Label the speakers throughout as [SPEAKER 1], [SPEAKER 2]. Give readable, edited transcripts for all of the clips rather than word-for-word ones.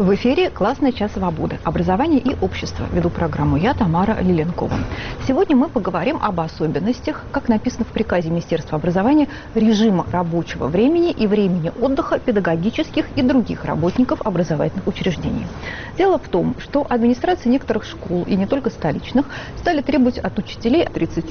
[SPEAKER 1] В эфире «Классный час свободы. Образование и общество». Веду программу я, Тамара Лиленкова. Сегодня мы поговорим об особенностях, как написано в приказе Министерства образования, режима рабочего времени и времени отдыха педагогических и других работников образовательных учреждений. Дело в том, что администрации некоторых школ, и не только столичных, стали требовать от учителей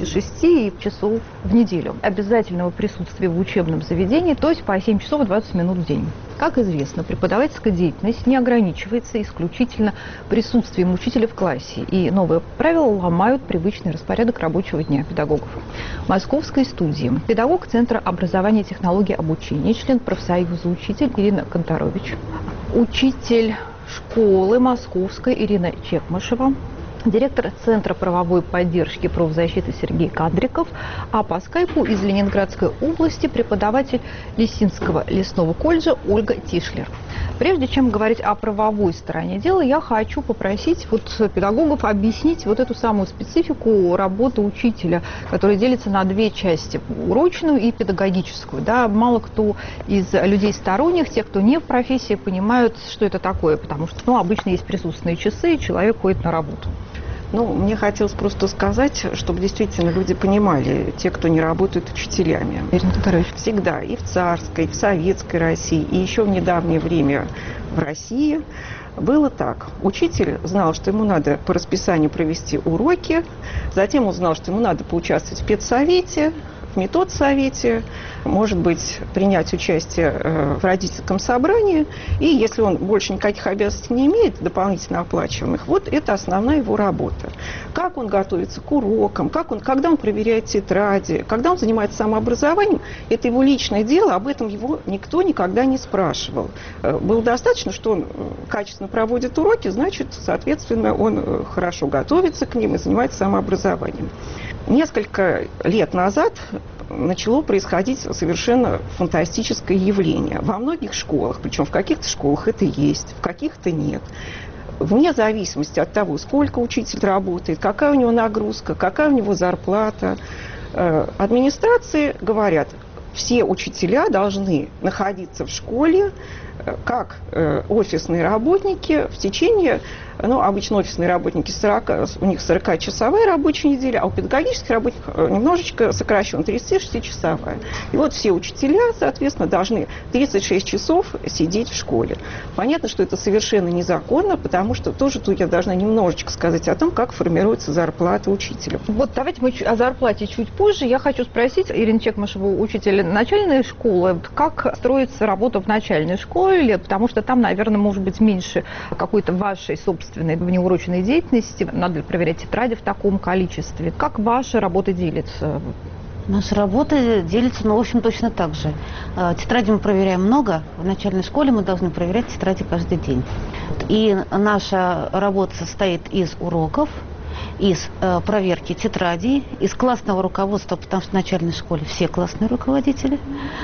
[SPEAKER 1] 36 часов в неделю обязательного присутствия в учебном заведении, то есть по 7 часов и 20 минут в день. Как известно, преподавательская деятельность не ограничивается исключительно присутствием учителя в классе, и новые правила ломают привычный распорядок рабочего дня педагогов. В московской студии педагог Центра образования и технологий обучения, член профсоюза «Учитель» Ирина Конторович, учитель школы московской Ирина Чекмашева, директор Центра правовой поддержки и правозащиты Сергей Кадриков, а по скайпу из Ленинградской области преподаватель Лисинского лесного колледжа Ольга Тишлер. Прежде чем говорить о правовой стороне дела, я хочу попросить педагогов объяснить эту самую специфику работы учителя, которая делится на две части – урочную и педагогическую. Да, мало кто из людей сторонних, тех, кто не в профессии, понимают, что это такое, потому что обычно есть присутственные часы, и человек ходит на работу.
[SPEAKER 2] Мне хотелось просто сказать, чтобы действительно люди понимали, те, кто не работают учителями. Всегда и в царской, и в советской России, и еще в недавнее время в России было так. Учитель знал, что ему надо по расписанию провести уроки, затем он знал, что ему надо поучаствовать в педсовете, в методсовете, может быть, принять участие в родительском собрании, и если он больше никаких обязанностей не имеет, дополнительно оплачиваемых, это основная его работа. Как он готовится к урокам, когда он проверяет тетради, когда он занимается самообразованием, это его личное дело, об этом его никто никогда не спрашивал. Было достаточно, что он качественно проводит уроки, значит, соответственно, он хорошо готовится к ним и занимается самообразованием. Несколько лет назад начало происходить совершенно фантастическое явление. Во многих школах, причем в каких-то школах это есть, в каких-то нет, вне зависимости от того, сколько учитель работает, какая у него нагрузка, какая у него зарплата, администрации говорят, все учителя должны находиться в школе как офисные работники в течение, обычно офисные работники у них 40-часовая рабочая неделя, а у педагогических работников немножечко сокращен, 36-часовая. И все учителя, соответственно, должны 36 часов сидеть в школе. Понятно, что это совершенно незаконно, потому что тоже тут я должна немножечко сказать о том, как формируется зарплата учителя.
[SPEAKER 1] Давайте мы о зарплате чуть позже. Я хочу спросить Ирину Чекмашеву, учителя начальной школы, как строится работа в начальной школе, потому что там, наверное, может быть меньше какой-то вашей собственной внеурочной деятельности, надо проверять тетради в таком количестве. Как ваша работа делится?
[SPEAKER 3] Наша работа делится, в общем, точно так же. Тетради мы проверяем много. В начальной школе мы должны проверять тетради каждый день. И наша работа состоит из уроков, из проверки тетрадей, из классного руководства, потому что в начальной школе все классные руководители.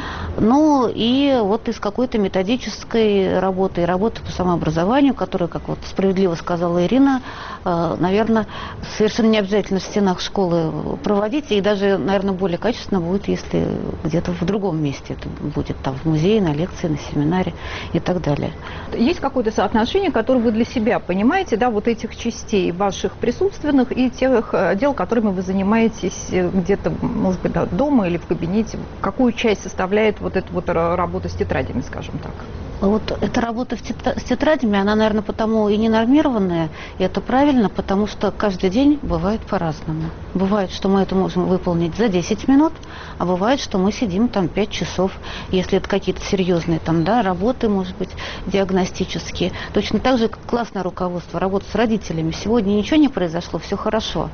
[SPEAKER 3] И из какой-то методической работы, и работы по самообразованию, которую, как справедливо сказала Ирина, наверное, совершенно не обязательно в стенах школы проводить, и даже, наверное, более качественно будет, если где-то в другом месте это будет, там, в музее, на лекции, на семинаре и так далее.
[SPEAKER 1] Есть какое-то соотношение, которое вы для себя понимаете, этих частей ваших присутственных и тех дел, которыми вы занимаетесь где-то, может быть, дома или в кабинете? Какую часть составляет эта работа с тетрадями, скажем так?
[SPEAKER 3] Эта работа с тетрадями, она, наверное, потому и не нормированная, и это правильно, потому что каждый день бывает по-разному. Бывает, что мы это можем выполнить за 10 минут, а бывает, что мы сидим там 5 часов, если это какие-то серьезные работы, может быть, диагностические. Точно так же, как классное руководство, работа с родителями. Сегодня ничего не произошло, все хорошо.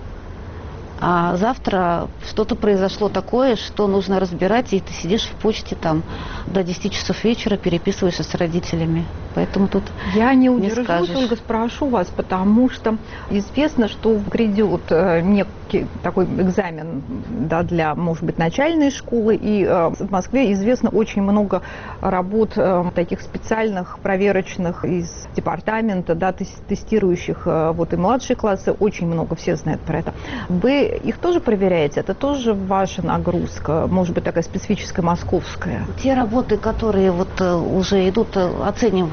[SPEAKER 3] А завтра что-то произошло такое, что нужно разбирать, и ты сидишь в почте до 10 часов вечера, переписываешься с родителями. Поэтому тут
[SPEAKER 1] я не удержусь, Ольга, спрошу вас, потому что известно, что грядет некий такой экзамен для, может быть, начальной школы, и в Москве известно очень много работ таких специальных, проверочных из департамента, тестирующих и младшие классы, очень много, все знают про это. Вы их тоже проверяете? Это тоже ваша нагрузка, может быть, такая специфическая московская?
[SPEAKER 3] Те работы, которые уже идут, оцениваем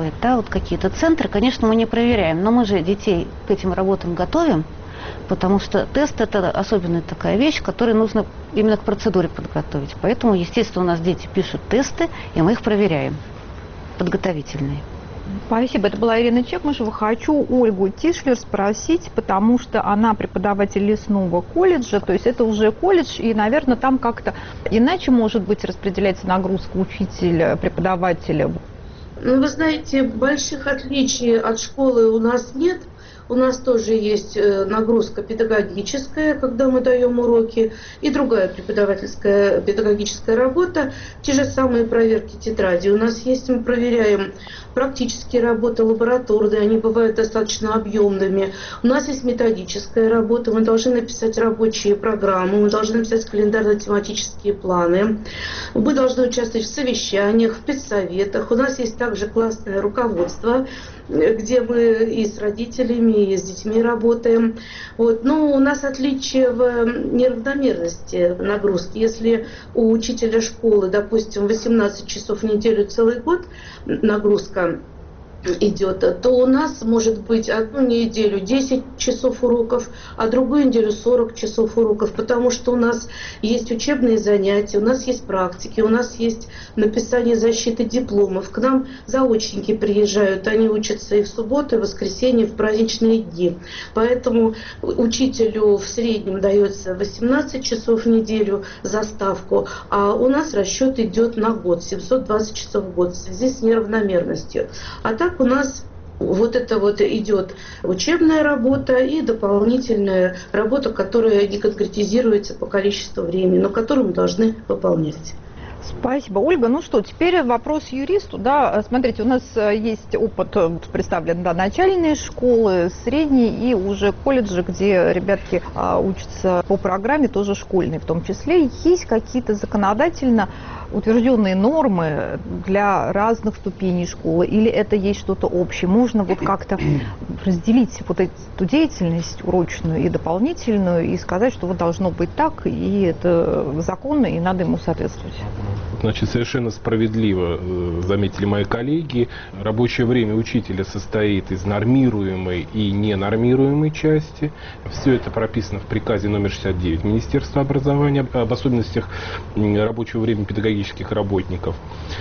[SPEAKER 3] делает, да, вот какие-то центры, конечно, мы не проверяем, но мы же детей к этим работам готовим, потому что тест – это особенная такая вещь, которую нужно именно к процедуре подготовить. Поэтому, естественно, у нас дети пишут тесты, и мы их проверяем, подготовительные.
[SPEAKER 1] Спасибо. Это была Ирина Чекмышева. Хочу Ольгу Тишлер спросить, потому что она преподаватель лесного колледжа, то есть это уже колледж, и, наверное, там как-то иначе, может быть, распределяется нагрузка учителя-преподавателя.
[SPEAKER 4] Ну, вы знаете, больших отличий от школы у нас нет. У нас тоже есть нагрузка педагогическая, когда мы даем уроки, и другая преподавательская педагогическая работа. Те же самые проверки тетради. У нас есть, мы проверяем практические работы лабораторные, они бывают достаточно объемными. У нас есть методическая работа, мы должны написать рабочие программы, мы должны написать календарно-тематические планы, мы должны участвовать в совещаниях, в педсоветах. У нас есть также классное руководство, где мы и с родителями, и с детьми работаем. Вот. Но у нас отличие в неравномерности нагрузки. Если у учителя школы, допустим, 18 часов в неделю целый год нагрузка идет, то у нас может быть одну неделю 10 часов уроков, а другую неделю 40 часов уроков, потому что у нас есть учебные занятия, у нас есть практики, у нас есть написание защиты дипломов. К нам заочники приезжают, они учатся и в субботу, и в воскресенье, и в праздничные дни. Поэтому учителю в среднем дается 18 часов в неделю за ставку, а у нас расчет идет на год, 720 часов в год в связи с неравномерностью. А так у нас вот это вот идет учебная работа и дополнительная работа, которая не конкретизируется по количеству времени, но которую мы должны выполнять.
[SPEAKER 1] Спасибо, Ольга. Ну что, теперь вопрос юристу. Да, смотрите, у нас есть опыт представлен, да, начальные школы, средние и уже колледжи, где ребятки учатся по программе, тоже школьной в том числе. Есть какие-то законодательно утвержденные нормы для разных ступеней школы, или это есть что-то общее? Можно вот как-то разделить вот эту деятельность урочную и дополнительную и сказать, что вот должно быть так, и это законно, и надо ему соответствовать?
[SPEAKER 5] Значит, совершенно справедливо заметили мои коллеги. Рабочее время учителя состоит из нормируемой и ненормируемой части. Все это прописано в приказе номер 69 Министерства образования об особенностях рабочего времени педагогических работников.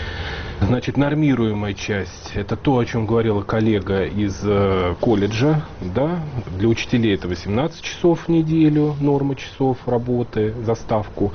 [SPEAKER 5] Значит, нормируемая часть – это то, о чем говорила коллега из колледжа. Да? Для учителей это 18 часов в неделю, норма часов работы за ставку.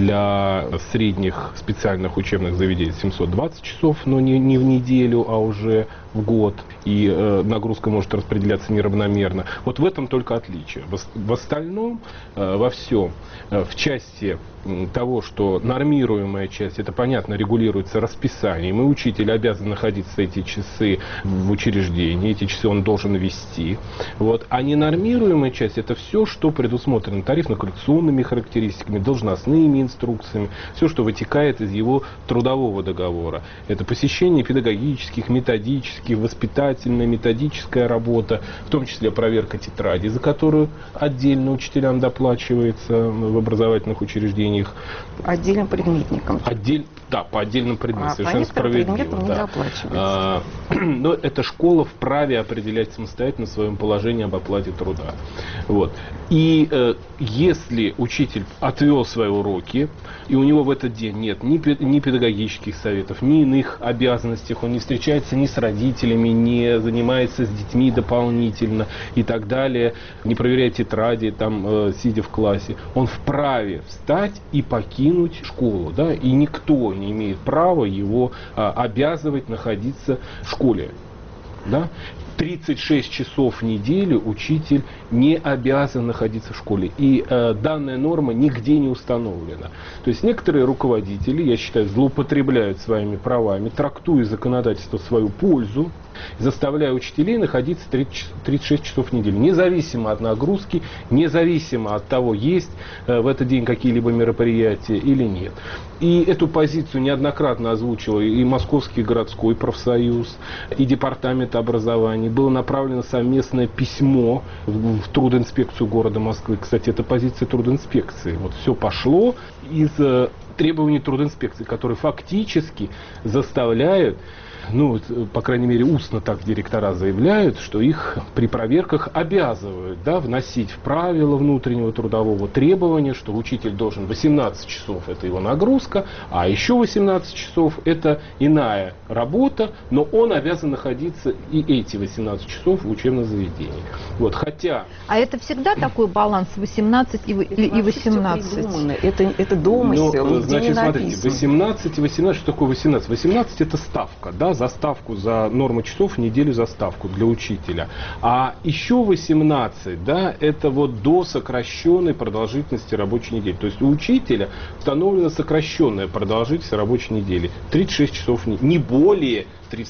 [SPEAKER 5] Для средних специальных учебных заведений 720 часов, но не в неделю, а уже в год. И нагрузка может распределяться неравномерно. Вот в этом только отличие. В остальном, во всем, в части того, что нормируемая часть, это понятно, регулируется расписанием, и учитель обязан находиться эти часы в учреждении, эти часы он должен вести. Вот. А ненормируемая часть, это все, что предусмотрено тарифно-коррекционными характеристиками, должностными инструкциями, все, что вытекает из его трудового договора. Это посещение педагогических, методических, воспитательная, методическая работа, в том числе проверка тетради, за которую отдельно учителям доплачивается в образовательных учреждениях.
[SPEAKER 2] Отдельным предметникам.
[SPEAKER 5] Да, по отдельным предметам, совершенно
[SPEAKER 2] по
[SPEAKER 5] справедливо.
[SPEAKER 2] предметам не доплачивается.
[SPEAKER 5] Но эта школа вправе определять самостоятельно в своем положении об оплате труда. Вот. И если учитель отвел свои уроки, и у него в этот день нет ни педагогических советов, ни иных обязанностей, он не встречается ни с родителями, не занимается с детьми дополнительно и так далее, не проверяет тетради, там, сидя в классе, он вправе встать и покинуть школу. Да? И никто не имеет права его обязывать находиться в школе. Да? 36 часов в неделю учитель не обязан находиться в школе. И данная норма нигде не установлена. То есть некоторые руководители, я считаю, злоупотребляют своими правами, трактуя законодательство в свою пользу, заставляя учителей находиться 36 часов в неделю. Независимо от нагрузки, независимо от того, есть в этот день какие-либо мероприятия или нет. И эту позицию неоднократно озвучил и Московский городской профсоюз, и Департамент образования. Было направлено совместное письмо в трудинспекцию города Москвы. Кстати, это позиция трудинспекции. Вот все пошло из требований трудинспекции, которые фактически заставляют ну, по крайней мере, устно так директора заявляют, что их при проверках обязывают, да, вносить в правила внутреннего трудового требования, что учитель должен 18 часов, это его нагрузка, а еще 18 часов это иная работа, но он обязан находиться и эти 18 часов в учебном заведении. Вот, хотя...
[SPEAKER 1] А это всегда такой баланс 18 и 18?
[SPEAKER 2] Это домысел.
[SPEAKER 5] Ну, значит, смотрите, 18 и 18, что такое 18? 18 это ставка, да, за ставку, за норму часов в неделю за ставку для учителя. А еще 18, да, это вот до сокращенной продолжительности рабочей недели. То есть у учителя установлена сокращенная продолжительность рабочей недели. 36 часов, не более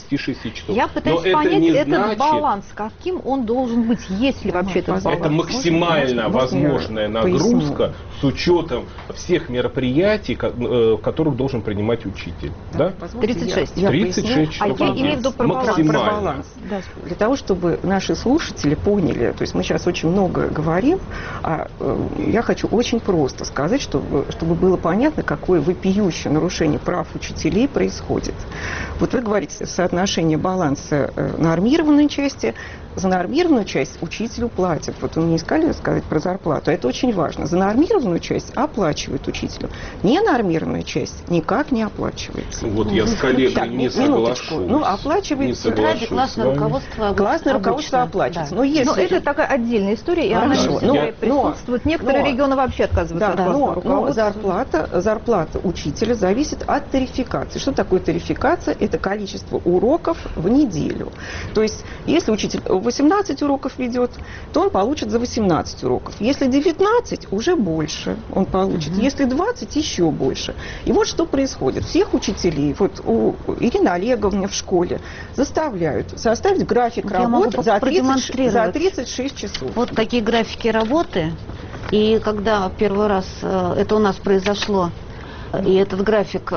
[SPEAKER 5] 36 часов.
[SPEAKER 1] Я пытаюсь понять этот баланс, каким он должен быть, если вообще этот баланс.
[SPEAKER 5] Это максимально возможная нагрузка с учетом всех мероприятий, в которых должен принимать учитель. Да?
[SPEAKER 1] 36.
[SPEAKER 5] 36 часов.
[SPEAKER 1] А я имею в виду про
[SPEAKER 2] баланс. Да. Для того, чтобы наши слушатели поняли, то есть мы сейчас очень много говорим, а я хочу очень просто сказать, чтобы было понятно, какое вопиющее нарушение прав учителей происходит. Вот вы говорите, соотношение баланса нормированной части, за нормированную часть учителю платят. Вот вы мне искали сказать про зарплату. Это очень важно. За нормированную часть оплачивают учителю. Ненормированную часть никак не оплачивается.
[SPEAKER 5] Вот я с коллегой не соглашусь.
[SPEAKER 2] Ну, оплачивается.
[SPEAKER 3] Классное руководство.
[SPEAKER 2] Классное руководство оплачивается.
[SPEAKER 3] Да.
[SPEAKER 2] Но
[SPEAKER 1] это такая отдельная история, и она присутствует. Некоторые регионы вообще отказываются от классного руководства.
[SPEAKER 2] Зарплата учителя зависит от тарификации. Что такое тарификация? Это количество уроков в неделю. То есть, если учитель 18 уроков ведет, то он получит за 18 уроков. Если 19, уже больше он получит. Если 20, еще больше. И вот что происходит. Всех учителей, вот у Ирины Олеговны в школе, заставляют составить график работы за 36 часов.
[SPEAKER 3] Вот такие графики работы. И когда первый раз это у нас произошло, и этот график...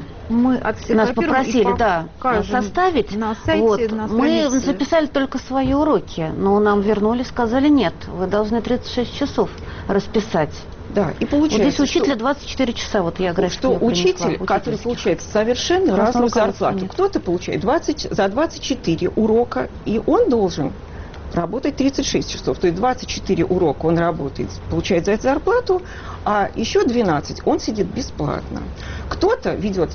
[SPEAKER 1] Мы
[SPEAKER 3] нас попросили, составить.
[SPEAKER 1] На сайте,
[SPEAKER 3] вот.
[SPEAKER 1] на
[SPEAKER 3] мы записали только свои уроки, но нам вернули, сказали, нет, вы должны 36 часов расписать.
[SPEAKER 2] Да, и получается,
[SPEAKER 3] вот здесь у учителя 24 часа, вот я график
[SPEAKER 2] что учитель, который получает совершенно разную зарплату. Кто-то получает за 24 урока, и он должен работать 36 часов. То есть 24 урока он работает, получает за это зарплату, а еще 12 он сидит бесплатно. Кто-то ведет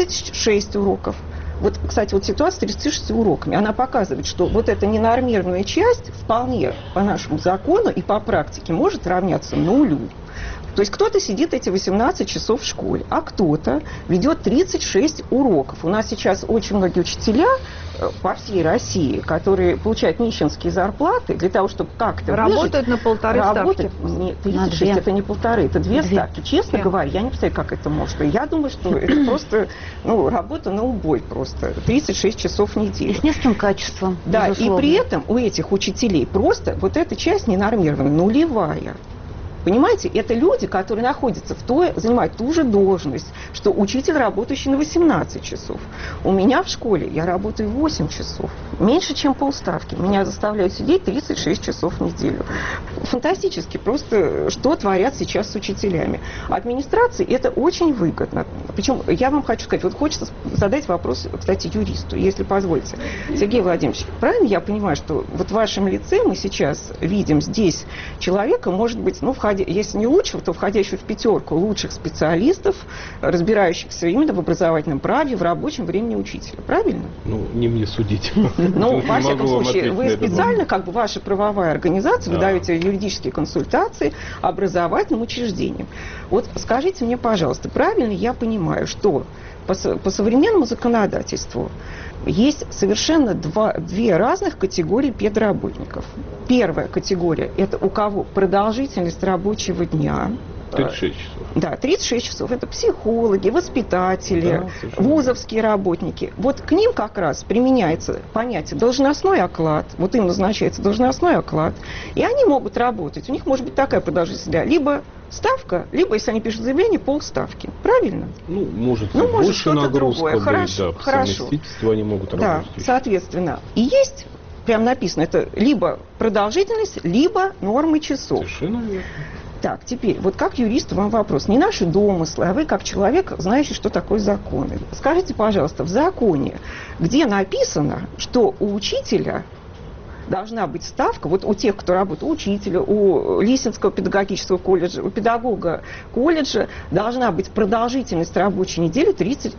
[SPEAKER 2] 36 уроков. Вот, кстати, вот ситуация с 36 уроками, она показывает, что вот эта ненормированная часть вполне по нашему закону и по практике может равняться нулю. То есть кто-то сидит эти 18 часов в школе, а кто-то ведет 36 уроков. У нас сейчас очень многие учителя по всей России, которые получают нищенские зарплаты, для того, чтобы как-то
[SPEAKER 1] работают на полторы ставки.
[SPEAKER 2] Нет, 36 это не полторы, это две ставки. Честно говоря, я не представляю, как это может. Я думаю, что это просто работа на убой просто. 36 часов в неделю.
[SPEAKER 3] И с низким качеством.
[SPEAKER 2] Да, безусловно. И при этом у этих учителей просто вот эта часть ненормированная, нулевая. Понимаете, это люди, которые находятся занимают ту же должность, что учитель, работающий на 18 часов. У меня в школе я работаю 8 часов. Меньше, чем полставки. Меня заставляют сидеть 36 часов в неделю. Фантастически просто, что творят сейчас с учителями. Администрации это очень выгодно. Причем я вам хочу сказать, вот хочется задать вопрос, кстати, юристу, если позволите. Сергей Владимирович, правильно я понимаю, что вот в вашем лице мы сейчас видим здесь человека, может быть, если не лучшего, то входящего в пятерку лучших специалистов, разбирающихся именно в образовательном праве, в рабочем времени учителя. Правильно?
[SPEAKER 5] Не мне судить.
[SPEAKER 2] Во всяком случае, вы специально, ваша правовая организация, вы даете юридические консультации образовательным учреждениям. Вот скажите мне, пожалуйста, правильно я понимаю, что по современному законодательству есть совершенно две разных категории педработников. Первая категория – это у кого продолжительность рабочего дня
[SPEAKER 5] 36 часов.
[SPEAKER 2] Да, 36 часов. Это психологи, воспитатели, вузовские работники. Вот к ним как раз применяется понятие должностной оклад. Вот им назначается должностной оклад. И они могут работать. У них может быть такая продолжительность. Либо ставка, либо, если они пишут заявление, полставки. Правильно?
[SPEAKER 5] Может больше нагрузка быть.
[SPEAKER 2] Хорошо.
[SPEAKER 5] По совместительству они могут работать.
[SPEAKER 2] Да, соответственно. И есть, прям написано, это либо продолжительность, либо нормы часов.
[SPEAKER 5] Совершенно верно.
[SPEAKER 2] Так, теперь, вот как юристу вам вопрос. Не наши домыслы, а вы как человек, знающий, что такое законы. Скажите, пожалуйста, в законе, где написано, что у учителя должна быть ставка, вот у тех, кто работает, у учителя, у Лисинского педагогического колледжа, у педагога колледжа должна быть продолжительность рабочей недели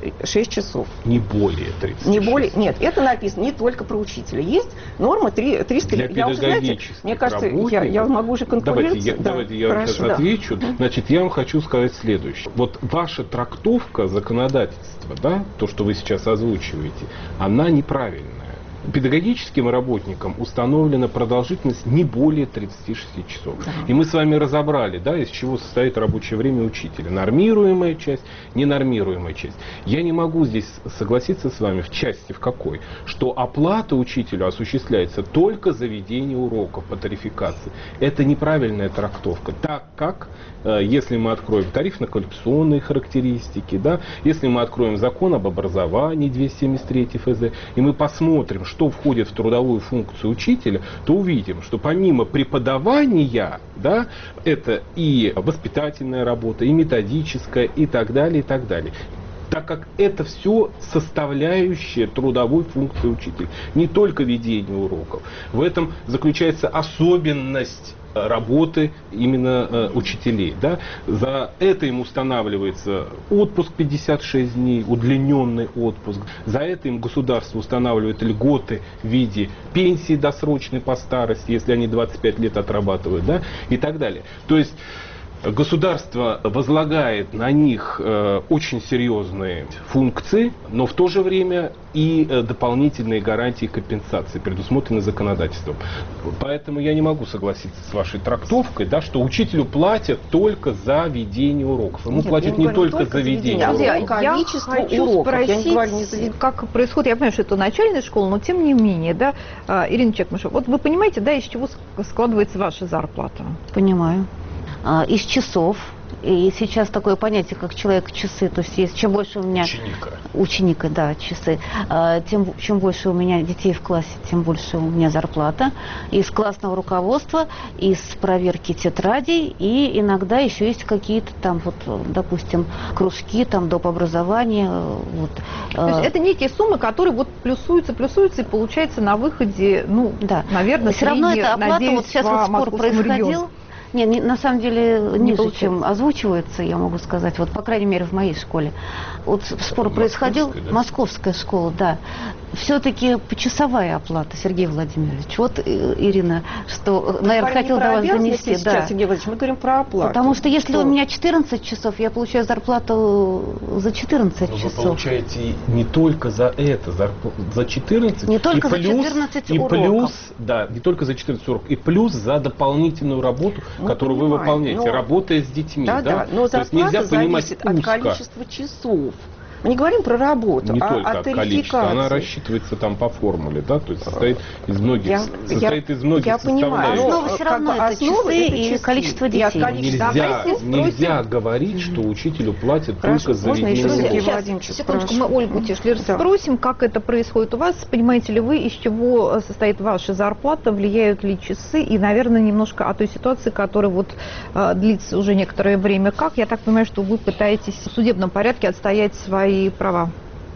[SPEAKER 2] 36 часов.
[SPEAKER 5] Не более 36.
[SPEAKER 2] Не более, нет, это написано не только про учителя. Есть норма 300.
[SPEAKER 5] Для педагогических
[SPEAKER 2] мне кажется, я могу уже конкурировать.
[SPEAKER 5] Давайте я вам сейчас отвечу. Значит, я вам хочу сказать следующее. Вот ваша трактовка законодательства, да, то, что вы сейчас озвучиваете, она неправильная. Педагогическим работникам установлена продолжительность не более 36 часов. Да. И мы с вами разобрали, да, из чего состоит рабочее время учителя. Нормируемая часть, ненормируемая часть. Я не могу здесь согласиться с вами в части в какой, что оплата учителю осуществляется только за ведение уроков по тарификации. Это неправильная трактовка, так как, если мы откроем тарифно-коллекционные характеристики, да, если мы откроем закон об образовании 273 ФЗ, и мы посмотрим, что входит в трудовую функцию учителя, то увидим, что помимо преподавания, да, это и воспитательная работа, и методическая, и так далее, и так далее. Так как это все составляющая трудовой функции учителя. Не только ведение уроков. В этом заключается особенность работы именно учителей. Да? За это им устанавливается отпуск 56 дней, удлиненный отпуск. За это им государство устанавливает льготы в виде пенсии досрочной по старости, если они 25 лет отрабатывают, да? И так далее. То есть государство возлагает на них очень серьезные функции, но в то же время и дополнительные гарантии компенсации предусмотрены законодательством. Поэтому я не могу согласиться с вашей трактовкой, да, что учителю платят только за ведение уроков. Ему платят не только за ведение уроков.
[SPEAKER 1] Я хочу спросить, как происходит, я понимаю, что это начальная школа, но тем не менее, да, Ирина Чекмышева, вот вы понимаете, да, из чего складывается ваша зарплата?
[SPEAKER 3] Понимаю. Из часов. И сейчас такое понятие, как человек-часы. То есть, чем больше у меня... Ученика, да, часы. Чем больше у меня детей в классе, тем больше у меня зарплата. Из классного руководства, из проверки тетрадей. И иногда еще есть какие-то там, вот, допустим, кружки, там, доп. Образования. Вот.
[SPEAKER 1] То есть это некие суммы, которые вот плюсуются, и получается на выходе, ну, да, наверное,
[SPEAKER 3] все равно это оплата,
[SPEAKER 1] надеюсь,
[SPEAKER 3] вот сейчас вот спор происходил. Не, на самом деле ниже, чем озвучивается, я могу сказать, вот по крайней мере в моей школе. Вот спор происходил, да? Московская школа, да. Все-таки почасовая оплата, Сергей Владимирович. Вот, Ирина, что, наверное, хотела до вас донести.
[SPEAKER 2] Сейчас, да. Сергей Владимирович, мы говорим про оплату.
[SPEAKER 3] Потому что если у меня 14 часов, я получаю зарплату за 14 часов.
[SPEAKER 5] Вы получаете не только за это, за 14,
[SPEAKER 3] не только за 14 уроков.
[SPEAKER 5] Плюс, да, не только за 14 уроков, и плюс за дополнительную работу, которую вы выполняете, работая с детьми.
[SPEAKER 2] Да, но зарплата зависит от количества часов. Мы не говорим про работу,
[SPEAKER 5] не только
[SPEAKER 2] о
[SPEAKER 5] от количества. Она рассчитывается там по формуле, да, то есть состоит из многих составляющих.
[SPEAKER 3] Основа все равно это часы и количество детей.
[SPEAKER 5] Нельзя говорить, что учителю платят только за ведение уроков.
[SPEAKER 1] Секундочку, мы Ольгу Тишлер спросим, как это происходит у вас. Понимаете ли вы, из чего состоит ваша зарплата, влияют ли часы, и, наверное, немножко о той ситуации, которая вот длится уже некоторое время. Как? Я так понимаю, что вы пытаетесь в судебном порядке отстоять свои права.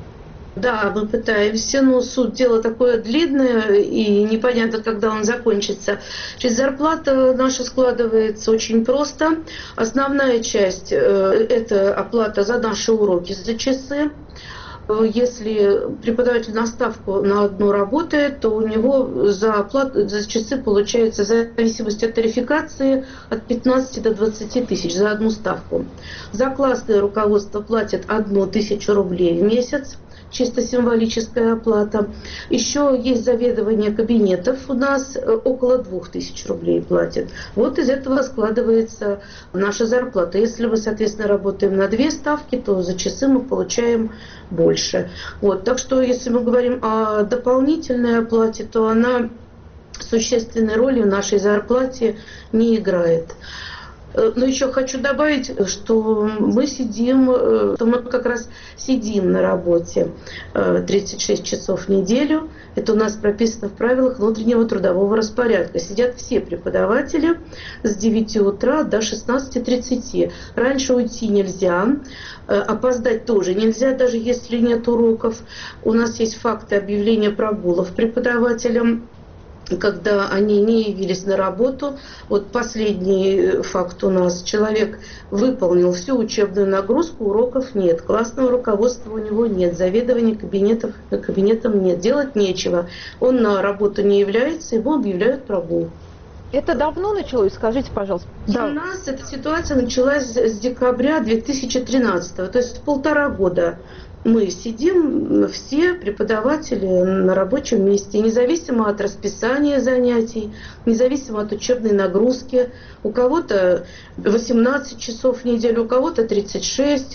[SPEAKER 4] Да, мы пытаемся, но суть дела такое длинное и непонятно, когда он закончится. Зарплата наша складывается очень просто. Основная часть – это оплата за наши уроки, за часы. Если преподаватель на ставку на одну работает, то у него за оплату, за часы получается, в зависимости от тарификации, от 15 до 20 тысяч за одну ставку. За классное руководство платят 1000 рублей в месяц. Чисто символическая оплата. Еще есть заведование кабинетов у нас, около 2000 рублей платят. Вот из этого складывается наша зарплата. Если мы, соответственно, работаем на 2 ставки, то за часы мы получаем больше. Вот. Так что, если мы говорим о дополнительной оплате, то она существенной роли в нашей зарплате не играет. Но еще хочу добавить, что мы как раз сидим на работе 36 часов в неделю. Это у нас прописано в правилах внутреннего трудового распорядка. Сидят все преподаватели с 9 утра до 16:30. Раньше уйти нельзя, опоздать тоже нельзя, даже если нет уроков. У нас есть факты объявления прогулов преподавателям, когда они не явились на работу. Вот последний факт у нас. Человек выполнил всю учебную нагрузку, уроков нет, классного руководства у него нет, заведования кабинетом нет, делать нечего. Он на работу не является, ему объявляют прогул.
[SPEAKER 1] Это давно началось? Скажите, пожалуйста.
[SPEAKER 4] Да. У нас эта ситуация началась с декабря 2013, то есть 1,5 года. Мы сидим, все преподаватели на рабочем месте, независимо от расписания занятий, независимо от учебной нагрузки. У кого-то 18 часов в неделю, у кого-то 36,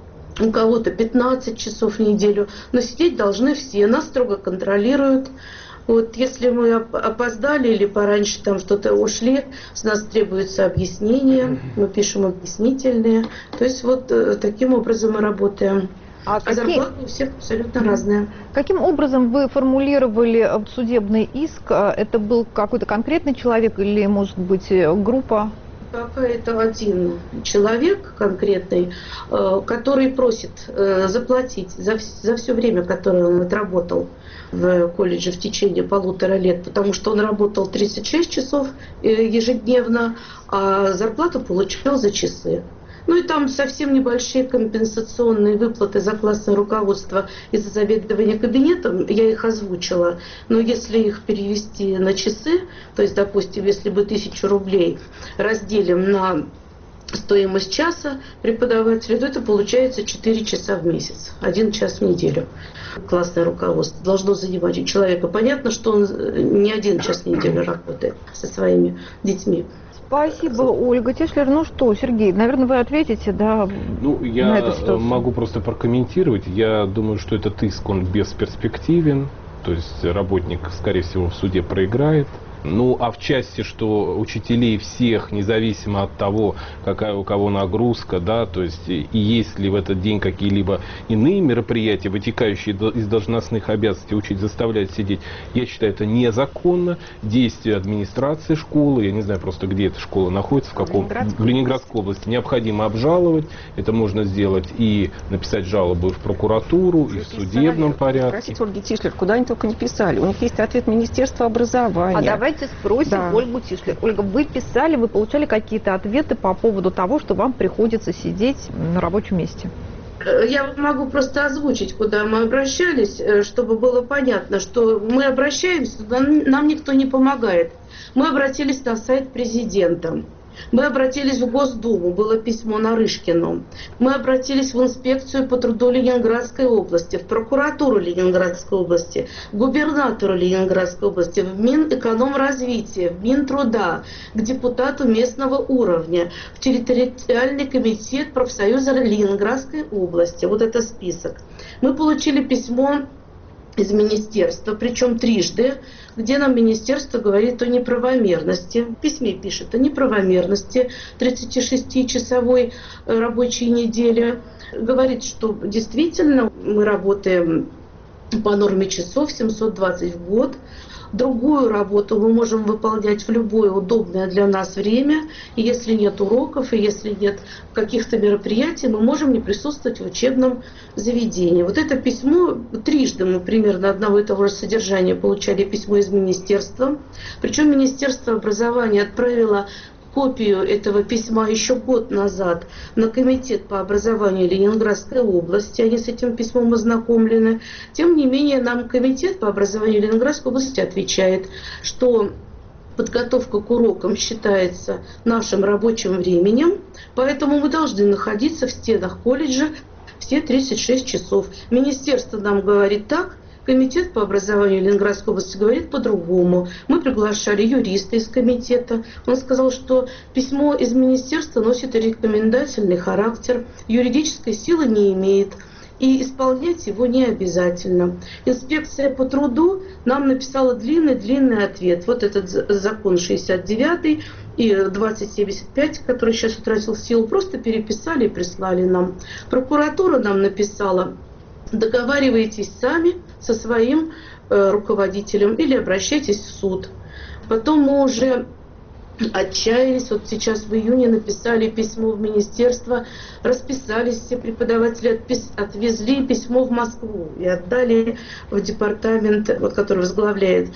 [SPEAKER 4] у кого-то 15 часов в неделю. Но сидеть должны все, нас строго контролируют. Вот если мы опоздали или пораньше там что-то ушли, с нас требуется объяснение, мы пишем объяснительные. То есть вот таким образом мы работаем. А зарплата у всех абсолютно разная.
[SPEAKER 1] Каким образом вы формулировали судебный иск? Это был какой-то конкретный человек или, может быть, группа?
[SPEAKER 4] Пока это один человек конкретный, который просит заплатить за все время, которое он отработал в колледже в течение 1,5 лет, потому что он работал 36 часов ежедневно, а зарплату получил за часы. Ну и там совсем небольшие компенсационные выплаты за классное руководство и за заведование кабинетом, я их озвучила. Но если их перевести на часы, то есть, допустим, если бы 1000 рублей разделим на стоимость часа преподавателя, то это получается 4 часа в месяц, 1 час в неделю. Классное руководство должно занимать у человека. Понятно, что он не 1 час в неделю работает со своими детьми.
[SPEAKER 1] Спасибо, Ольга Тишлер. Ну что, Сергей, наверное, вы ответите, да, на эту ситуацию?
[SPEAKER 5] Я могу просто прокомментировать. Я думаю, что этот иск, он бесперспективен. То есть работник, скорее всего, в суде проиграет. Ну, а в части, что учителей всех, независимо от того, какая у кого нагрузка, да, то есть и есть ли в этот день какие-либо иные мероприятия, вытекающие из должностных обязанностей, учить заставлять сидеть, я считаю, это незаконно. Действия администрации школы, я не знаю просто, где эта школа находится, в Ленинградской области, необходимо обжаловать. Это можно сделать и написать жалобу в прокуратуру, и в судебном порядке.
[SPEAKER 2] Спросите Ольги Тишлер, куда они только не писали. У них есть ответ Министерства образования.
[SPEAKER 1] А давайте спросим Ольгу Тишлер. Ольга, вы писали, вы получали какие-то ответы по поводу того, что вам приходится сидеть на рабочем месте?
[SPEAKER 4] Я могу просто озвучить, куда мы обращались, чтобы было понятно, что мы обращаемся, нам никто не помогает. Мы обратились на сайт президента. Мы обратились в Госдуму, было письмо Нарышкину. Мы обратились в инспекцию по труду Ленинградской области, в прокуратуру Ленинградской области, к губернатору Ленинградской области, в Минэкономразвитие, в Минтруда, к депутату местного уровня, в территориальный комитет профсоюза Ленинградской области. Вот это список. Мы получили письмо из министерства, причем трижды, где нам министерство говорит о неправомерности. В письме пишет о неправомерности 36-часовой рабочей недели. Говорит, что действительно мы работаем по норме часов 720 в год. Другую работу мы можем выполнять в любое удобное для нас время. И если нет уроков, и если нет каких-то мероприятий, мы можем не присутствовать в учебном заведении. Вот это письмо, трижды мы примерно одного и того же содержания получали письмо из министерства. Причем Министерство образования отправило копию этого письма еще год назад на комитет по образованию Ленинградской области. Они с этим письмом ознакомлены. Тем не менее, нам комитет по образованию Ленинградской области отвечает, что подготовка к урокам считается нашим рабочим временем, поэтому мы должны находиться в стенах колледжа все 36 часов. Министерство нам говорит так, комитет по образованию Ленинградской области говорит по-другому. Мы приглашали юриста из комитета. Он сказал, что письмо из министерства носит рекомендательный характер, юридической силы не имеет, и исполнять его не обязательно. Инспекция по труду нам написала длинный ответ. Вот этот закон 69 и 2075, который сейчас утратил силу, просто переписали и прислали нам. Прокуратура нам написала: договаривайтесь сами со своим руководителем или обращайтесь в суд. Потом мы уже отчаялись. Вот сейчас в июне написали письмо в министерство, расписались все преподаватели, отвезли письмо в Москву и отдали в департамент, вот, который возглавляет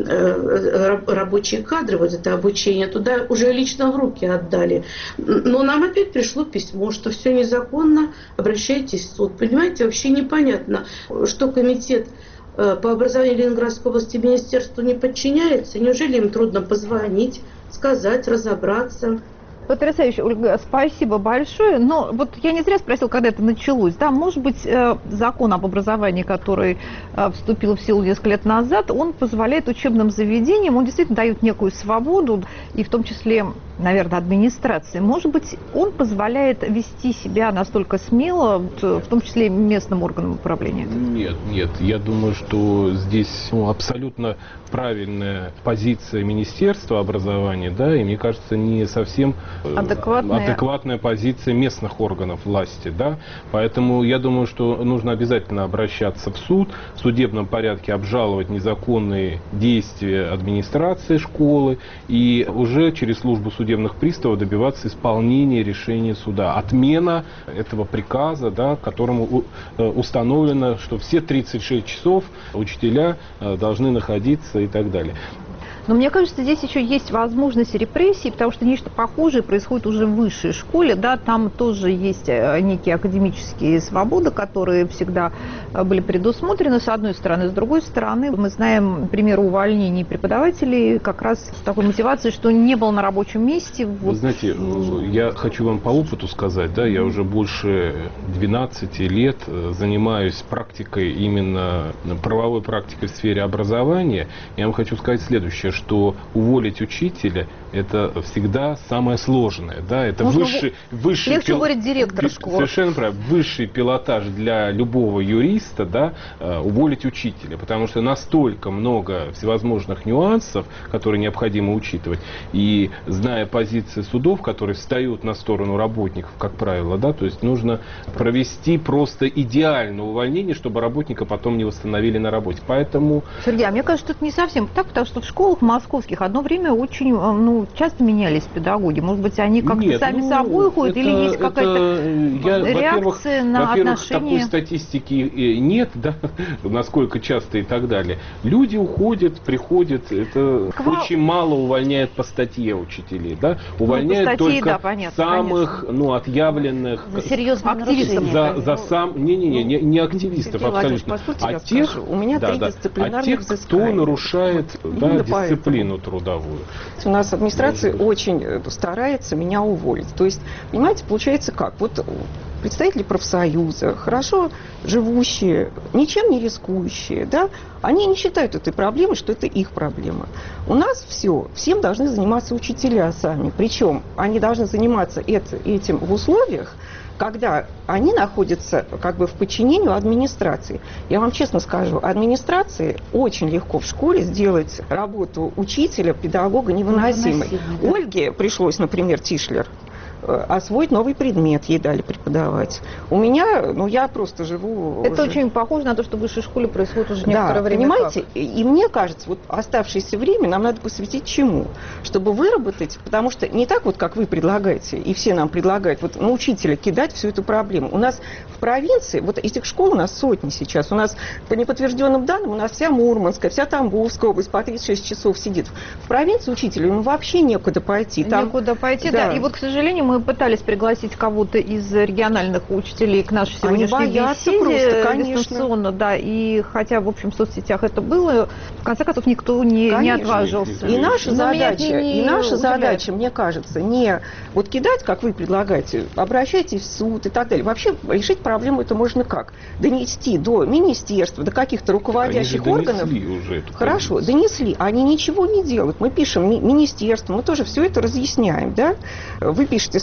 [SPEAKER 4] рабочие кадры, вот это обучение, туда уже лично в руки отдали. Но нам опять пришло письмо, что все незаконно, обращайтесь в суд. Понимаете, вообще непонятно, что комитет по образованию Ленинградской области министерству не подчиняется. Неужели им трудно позвонить, сказать, разобраться?
[SPEAKER 1] Потрясающе, Ольга, спасибо большое. Но вот я не зря спросила, когда это началось. Да, может быть, закон об образовании, который вступил в силу несколько лет назад, он позволяет учебным заведениям, он действительно дает некую свободу, и в том числе, наверное, администрации. Может быть, он позволяет вести себя настолько смело, в том числе и местным органам управления?
[SPEAKER 5] Нет. Я думаю, что здесь абсолютно правильная позиция Министерства образования, да, и мне кажется, не совсем адекватная позиция местных органов власти, да. Поэтому я думаю, что нужно обязательно обращаться в суд, в судебном порядке обжаловать незаконные действия администрации школы и уже через службу судебных приставов добиваться исполнения решения суда, отмена этого приказа, да, которому установлено, что все 36 часов учителя должны находиться и так далее.
[SPEAKER 1] Но мне кажется, здесь еще есть возможность репрессий, потому что нечто похожее происходит уже в высшей школе. Да, там тоже есть некие академические свободы, которые всегда были предусмотрены, с одной стороны. С другой стороны, мы знаем примеры увольнений преподавателей как раз с такой мотивацией, что не был на рабочем месте.
[SPEAKER 5] Вы знаете, я хочу вам по опыту сказать, да, я уже больше 12 лет занимаюсь практикой, именно правовой практикой в сфере образования. Я вам хочу сказать следующее, что уволить учителя – это всегда самое сложное. Да? Это высший
[SPEAKER 1] легче уволить директора школы.
[SPEAKER 5] Совершенно правильно. Высший пилотаж для любого юриста, да, уволить учителя, потому что настолько много всевозможных нюансов, которые необходимо учитывать. И зная позиции судов, которые встают на сторону работников, как правило, да, то есть нужно провести просто идеальное увольнение, чтобы работника потом не восстановили на работе. Поэтому...
[SPEAKER 1] Сергей, а мне кажется, что это не совсем так, потому что в школах московских одно время очень часто менялись педагоги. Может быть, они как-то сами собой ходят, или есть какая-то реакция на отношения?
[SPEAKER 5] Такой статистики нет, да, насколько часто и так далее. Люди уходят, приходят, это очень мало увольняют по статье учителей, да, увольняют статьи, только самых, отъявленных
[SPEAKER 1] активистов.
[SPEAKER 5] Не активистов, абсолютно.
[SPEAKER 2] А тех, у меня 3 дисциплинарных взыскания.
[SPEAKER 5] Кто нарушает дисциплину трудовую.
[SPEAKER 2] У нас администрация очень старается меня уволить. То есть, понимаете, получается как? Вот представители профсоюза, хорошо живущие, ничем не рискующие, да, они не считают этой проблемой, что это их проблема. У нас всем должны заниматься учителя сами. Причем они должны заниматься этим в условиях, когда они находятся как бы в подчинении администрации. Я вам честно скажу, администрации очень легко в школе сделать работу учителя, педагога невыносимой. Ольге пришлось, например, Тишлер освоить новый предмет, ей дали преподавать. У меня, я просто живу...
[SPEAKER 1] Это очень похоже на то, что в высшей школе происходит уже некоторое время.
[SPEAKER 2] Понимаете? И мне кажется, вот оставшееся время нам надо посвятить чему? Чтобы выработать, потому что не так вот, как вы предлагаете, и все нам предлагают, вот на учителя кидать всю эту проблему. У нас в провинции, вот этих школ у нас сотни сейчас, у нас по неподтвержденным данным, у нас вся Мурманская, вся Тамбовская область по 36 часов сидит. В провинции учителю вообще некуда пойти.
[SPEAKER 1] Некуда пойти, да. И вот, к сожалению, мы пытались пригласить кого-то из региональных учителей к нашей сегодняшней беседе дистанционно, да, и хотя, в общем, в соцсетях это было, в конце концов, никто не отважился.
[SPEAKER 2] И наша задача, мне кажется, не вот кидать, как вы предлагаете, обращайтесь в суд и так далее. Вообще решить проблему это можно как? Донести до министерства, до каких-то руководящих органов. Хорошо, донесли. Они ничего не делают. Мы пишем министерству, мы тоже все это разъясняем, да? Вы пишете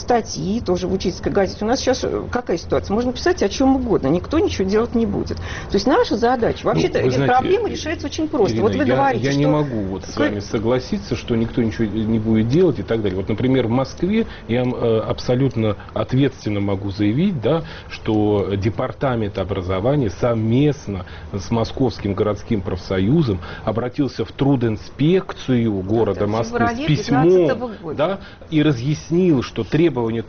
[SPEAKER 2] статьи тоже в учительской газете. У нас сейчас какая ситуация? Можно писать о чем угодно, никто ничего делать не будет. То есть наша задача, вообще-то проблема решается очень просто.
[SPEAKER 5] Ирина,
[SPEAKER 2] вот вы говорите,
[SPEAKER 5] я
[SPEAKER 2] что...
[SPEAKER 5] не могу вот с вами согласиться, что никто ничего не будет делать и так далее. Вот, например, в Москве я абсолютно ответственно могу заявить, да, что департамент образования совместно с Московским городским профсоюзом обратился в трудинспекцию города Москвы с письмом, да, и разъяснил, что требования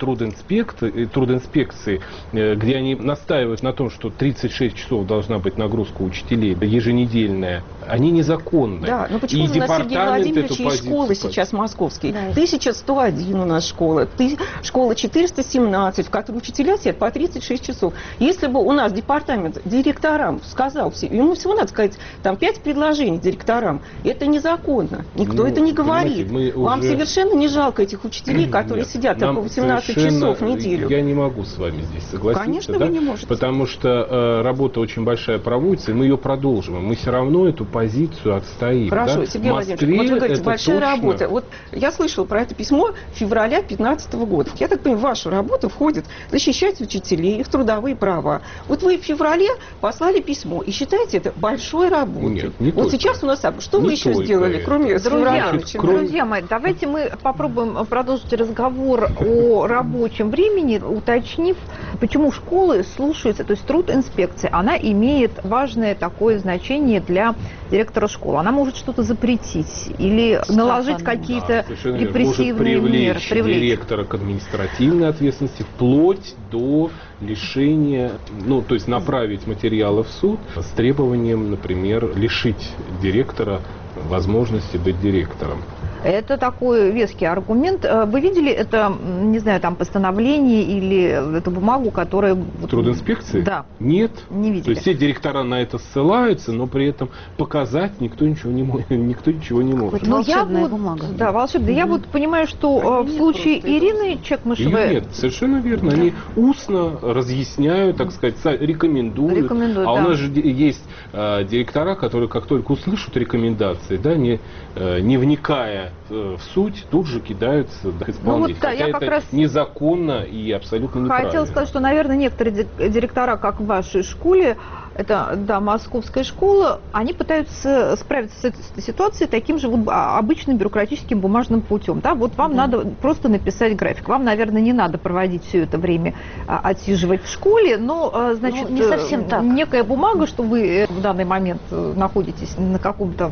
[SPEAKER 5] трудинспекции, где они настаивают на том, что 36 часов должна быть нагрузка учителей еженедельная, они незаконны.
[SPEAKER 2] Да, но почему у нас, Сергей Владимирович, есть школы сейчас московские? Да. 1101 у нас школа, школа 417, в которой учителя сидят по 36 часов. Если бы у нас департамент директорам сказал, ему всего надо сказать, там 5 предложений директорам, это незаконно. Никто это не говорит. Вам совершенно не жалко этих учителей, которые сидят там по 18 часов в неделю?
[SPEAKER 5] Я не могу с вами здесь согласиться.
[SPEAKER 2] Конечно,
[SPEAKER 5] да?
[SPEAKER 2] Вы не можете.
[SPEAKER 5] Потому что работа очень большая проводится, и мы ее продолжим. Мы все равно эту позицию отстоим.
[SPEAKER 2] Хорошо,
[SPEAKER 5] да?
[SPEAKER 2] Сергей Владимирович, вот вы говорите, большая работа. Вот я слышала про это письмо февраля 2015 года. Я так понимаю, в вашу работу входит защищать учителей, их трудовые права. Вот вы в феврале послали письмо и считаете это большой работой.
[SPEAKER 5] Нет, не
[SPEAKER 2] вот
[SPEAKER 5] только.
[SPEAKER 2] сейчас у нас что вы еще сделали,
[SPEAKER 5] это.
[SPEAKER 2] кроме
[SPEAKER 1] Друзья мои, давайте мы попробуем продолжить разговор о рабочем времени, уточнив, почему школы слушаются, то есть трудинспекция, она имеет важное такое значение для директора школы. Она может что-то запретить или наложить какие-то репрессивные меры.
[SPEAKER 5] Привлечь директора к административной ответственности вплоть до лишения, ну, то есть направить материалы в суд с требованием, например, лишить директора возможности быть директором.
[SPEAKER 1] Это такой веский аргумент. Вы видели это, не знаю, там постановление или эту бумагу, которая...
[SPEAKER 5] Трудинспекции?
[SPEAKER 1] Да.
[SPEAKER 5] Нет.
[SPEAKER 1] Не видели.
[SPEAKER 5] То есть все директора на это ссылаются, но при этом показать никто ничего не может.
[SPEAKER 1] Но волшебная бумага. Да, волшебная. Я вот понимаю, что в случае Ирины Чекмышевой...
[SPEAKER 5] Нет, совершенно верно. Они устно разъясняют, так сказать, рекомендуют. А у нас же есть директора, которые как только услышат рекомендации, да, не вникая в суть, тут же кидаются до исполнителя.
[SPEAKER 1] Ну, вот, да,
[SPEAKER 5] хотя это
[SPEAKER 1] раз
[SPEAKER 5] незаконно и абсолютно неправильно.
[SPEAKER 1] Хотела сказать, что, наверное, некоторые директора, как в вашей школе, это, да, московская школа, они пытаются справиться с этой ситуацией таким же вот обычным бюрократическим бумажным путем. Да? Вот вам надо просто написать график. Вам, наверное, не надо проводить все это время отсиживать в школе, но, значит,
[SPEAKER 3] не совсем так.
[SPEAKER 1] Некая бумага, что вы в данный момент находитесь на каком-то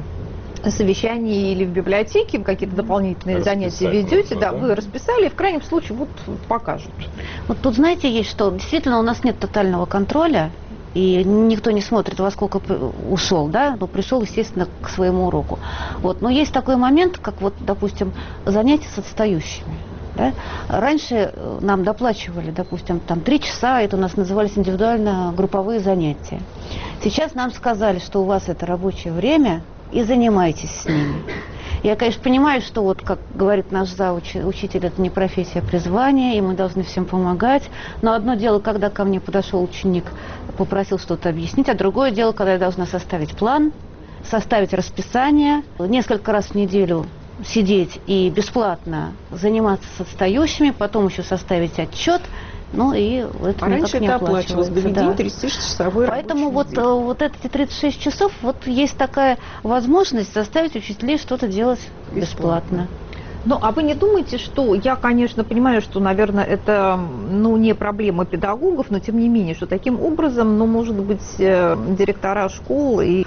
[SPEAKER 1] совещании или в библиотеке, какие-то дополнительные занятия ведете, да, вы расписали, в крайнем случае вот покажут.
[SPEAKER 3] Вот тут, знаете, есть что, действительно у нас нет тотального контроля, и никто не смотрит, во сколько ушел, да, но пришел, естественно, к своему уроку. Вот. Но есть такой момент, как вот, допустим, занятия с отстающими. Да? Раньше нам доплачивали, допустим, там 3 часа, это у нас назывались индивидуально-групповые занятия. Сейчас нам сказали, что у вас это рабочее время, и занимайтесь с ними. Я, конечно, понимаю, что, вот, как говорит наш зауч, учитель, это не профессия, а призвание, и мы должны всем помогать. Но одно дело, когда ко мне подошел ученик, попросил что-то объяснить, а другое дело, когда я должна составить план, составить расписание, несколько раз в неделю сидеть и бесплатно заниматься с отстающими, потом еще составить отчет. Ну и это
[SPEAKER 2] раньше
[SPEAKER 3] никак не
[SPEAKER 2] это оплачивалось,
[SPEAKER 3] да.
[SPEAKER 2] 36-часовой
[SPEAKER 3] Поэтому вот эти 36 часов, вот есть такая возможность заставить учителей что-то делать бесплатно.
[SPEAKER 1] Ну, а вы не думаете, что, я, конечно, понимаю, что, наверное, это, ну, не проблема педагогов, но тем не менее, что таким образом, ну, может быть, директора школ и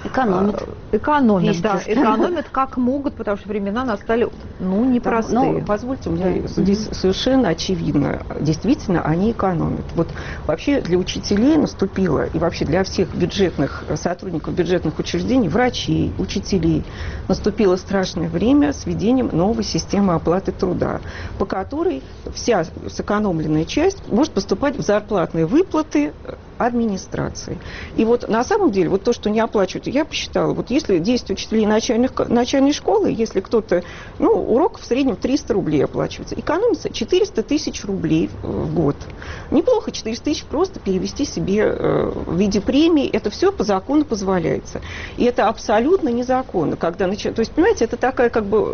[SPEAKER 1] экономят, да, экономят как могут, потому что времена настали, ну, непростые.
[SPEAKER 2] Да, но, позвольте, у меня здесь совершенно очевидно, действительно, они экономят. Вот вообще для учителей наступило, и вообще для всех бюджетных сотрудников бюджетных учреждений, врачей, учителей, наступило страшное время с введением новой системы оплаты труда, по которой вся сэкономленная часть может поступать в зарплатные выплаты администрации. И вот на самом деле, вот то, что не оплачивают, я посчитала, вот если 10 учителей начальной школы, если кто-то, урок в среднем 300 рублей оплачивается, экономится 400 тысяч рублей в год. Неплохо 400 тысяч просто перевести себе в виде премии, это все по закону позволяется. И это абсолютно незаконно, когда начинают, то есть, понимаете, это такая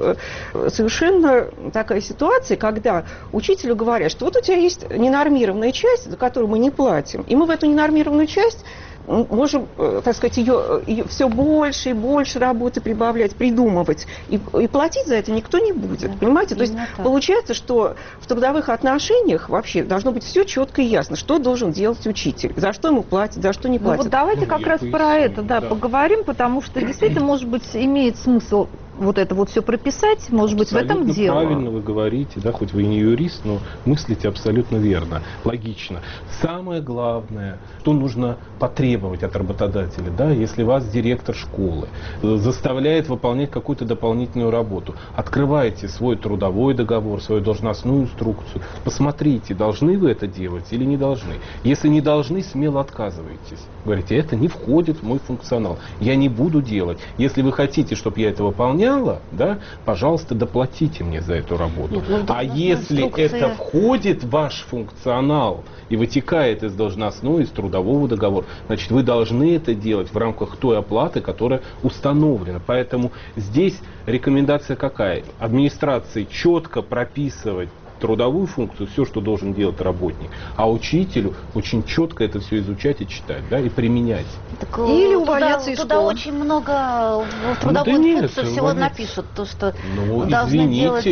[SPEAKER 2] совершенно такая ситуация, когда учителю говорят, что вот у тебя есть ненормированная часть, за которую мы не платим, и мы в эту ненормированную часть можем, так сказать, ее все больше и больше работы прибавлять, придумывать. И платить за это никто не будет. Понимаете? То есть получается, что в трудовых отношениях вообще должно быть все четко и ясно, что должен делать учитель, за что ему платят, за что не платят.
[SPEAKER 1] Вот давайте как раз про это поговорим, потому что действительно, может быть, имеет смысл вот это вот все прописать, может быть, в этом дело.
[SPEAKER 5] Правильно вы говорите, да, хоть вы и не юрист, но мыслите абсолютно верно, логично. Самое главное, что нужно потребовать от работодателя, да, если вас директор школы заставляет выполнять какую-то дополнительную работу, открывайте свой трудовой договор, свою должностную инструкцию, посмотрите, должны вы это делать или не должны. Если не должны, смело отказывайтесь. Говорите, это не входит в мой функционал, я не буду делать. Если вы хотите, чтобы я это выполнял, да, пожалуйста, доплатите мне за эту работу. А если это входит в ваш функционал и вытекает из должностного, из трудового договора, значит, вы должны это делать в рамках той оплаты, которая установлена. Поэтому здесь рекомендация какая? Администрации четко прописывать трудовую функцию, все, что должен делать работник, а учителю очень четко это все изучать и читать, да, и применять.
[SPEAKER 3] Так,
[SPEAKER 1] или увольняться из школы.
[SPEAKER 3] Туда очень много в трудовую функцию всего напишут, то, что должны делать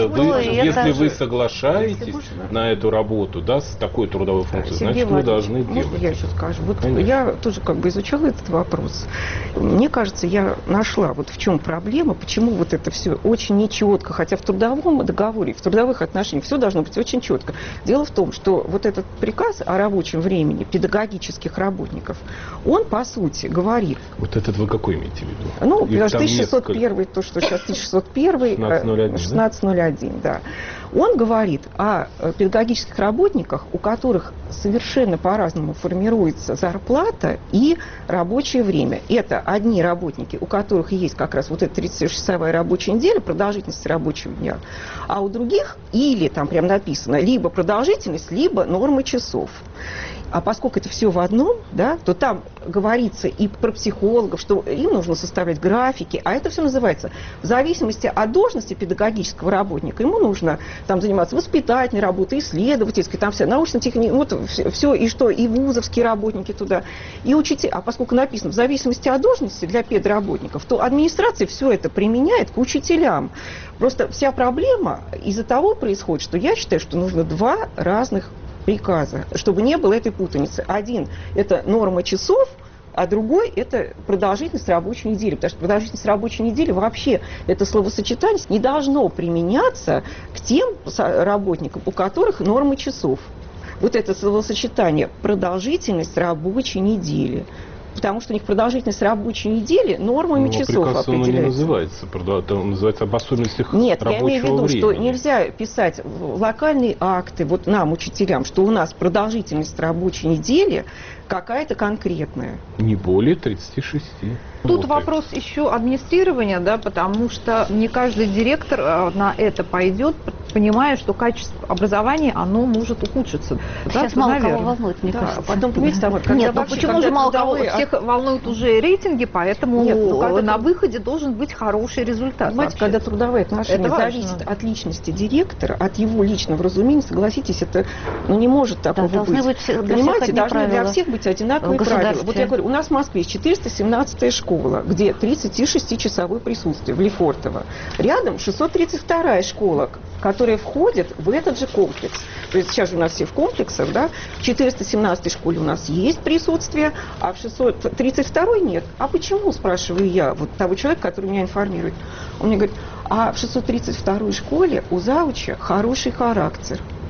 [SPEAKER 5] если вы соглашаетесь на эту работу, да, с такой трудовой функцией, значит, вы должны делать.
[SPEAKER 2] Можно я еще скажу? Вот я тоже изучала этот вопрос. Мне кажется, я нашла, вот в чем проблема, почему вот это все очень нечетко, хотя в трудовом договоре, в трудовых отношениях все должно быть очень четко. Дело в том, что вот этот приказ о рабочем времени педагогических работников, он, по сути, говорит...
[SPEAKER 5] Вот этот вы какой имеете в виду?
[SPEAKER 2] 1601, то, что сейчас 1601, 1601, да. Он говорит о педагогических работниках, у которых совершенно по-разному формируется зарплата и рабочее время. Это одни работники, у которых есть как раз вот эта 36-часовая рабочая неделя, продолжительность рабочего дня, а у других или там прям написано либо продолжительность, либо нормы часов. А поскольку это все в одном, да, то там говорится и про психологов, что им нужно составлять графики, а это все называется в зависимости от должности педагогического работника. Ему нужно там заниматься воспитательной работой, исследовательской, там вся научно-техническая, вот все, и что, и вузовские работники туда, и учителя. А поскольку написано в зависимости от должности для педработников, то администрация все это применяет к учителям. Просто вся проблема из-за того происходит, что я считаю, что нужно два разных приказа, чтобы не было этой путаницы. Один – это норма часов, а другой – это продолжительность рабочей недели. Потому что продолжительность рабочей недели вообще, это словосочетание не должно применяться к тем работникам, у которых нормы часов. Вот это словосочетание «продолжительность рабочей недели». Потому что у них продолжительность рабочей недели нормами часов определяется.
[SPEAKER 5] Он не называется, он называется об особенностях
[SPEAKER 2] Нет,
[SPEAKER 5] рабочего времени.
[SPEAKER 2] Нет, я имею в виду, что нельзя писать локальные акты, вот нам, учителям, что у нас продолжительность рабочей недели какая-то конкретная.
[SPEAKER 5] Не более 36.
[SPEAKER 1] Тут вопрос еще администрирования, да, потому что не каждый директор на это пойдет, понимая, что качество образования, оно может ухудшиться.
[SPEAKER 3] Сейчас
[SPEAKER 1] да,
[SPEAKER 3] мало кого волнует, мне кажется.
[SPEAKER 2] Потом, понимаете, там,
[SPEAKER 1] нет, ну почему же мало кого? Всех волнуют уже рейтинги, поэтому на выходе должен быть хороший результат.
[SPEAKER 2] Понимаете, когда трудовые отношения зависят от личности директора, от его личного разумения, согласитесь, это не может такого быть. Понимаете, должны для всех быть одинаковые правила. Вот я говорю, у нас в Москве есть 417-я школа, где 36-часовое присутствие в Лефортово. Рядом 632-я школа, которая входит в этот же комплекс. То есть сейчас же у нас все в комплексах, да? В 417-й школе у нас есть присутствие, а в 632-й нет. А почему, спрашиваю я, вот того человека, который меня информирует. Он мне говорит, а в 632-й школе у завуча хороший характер.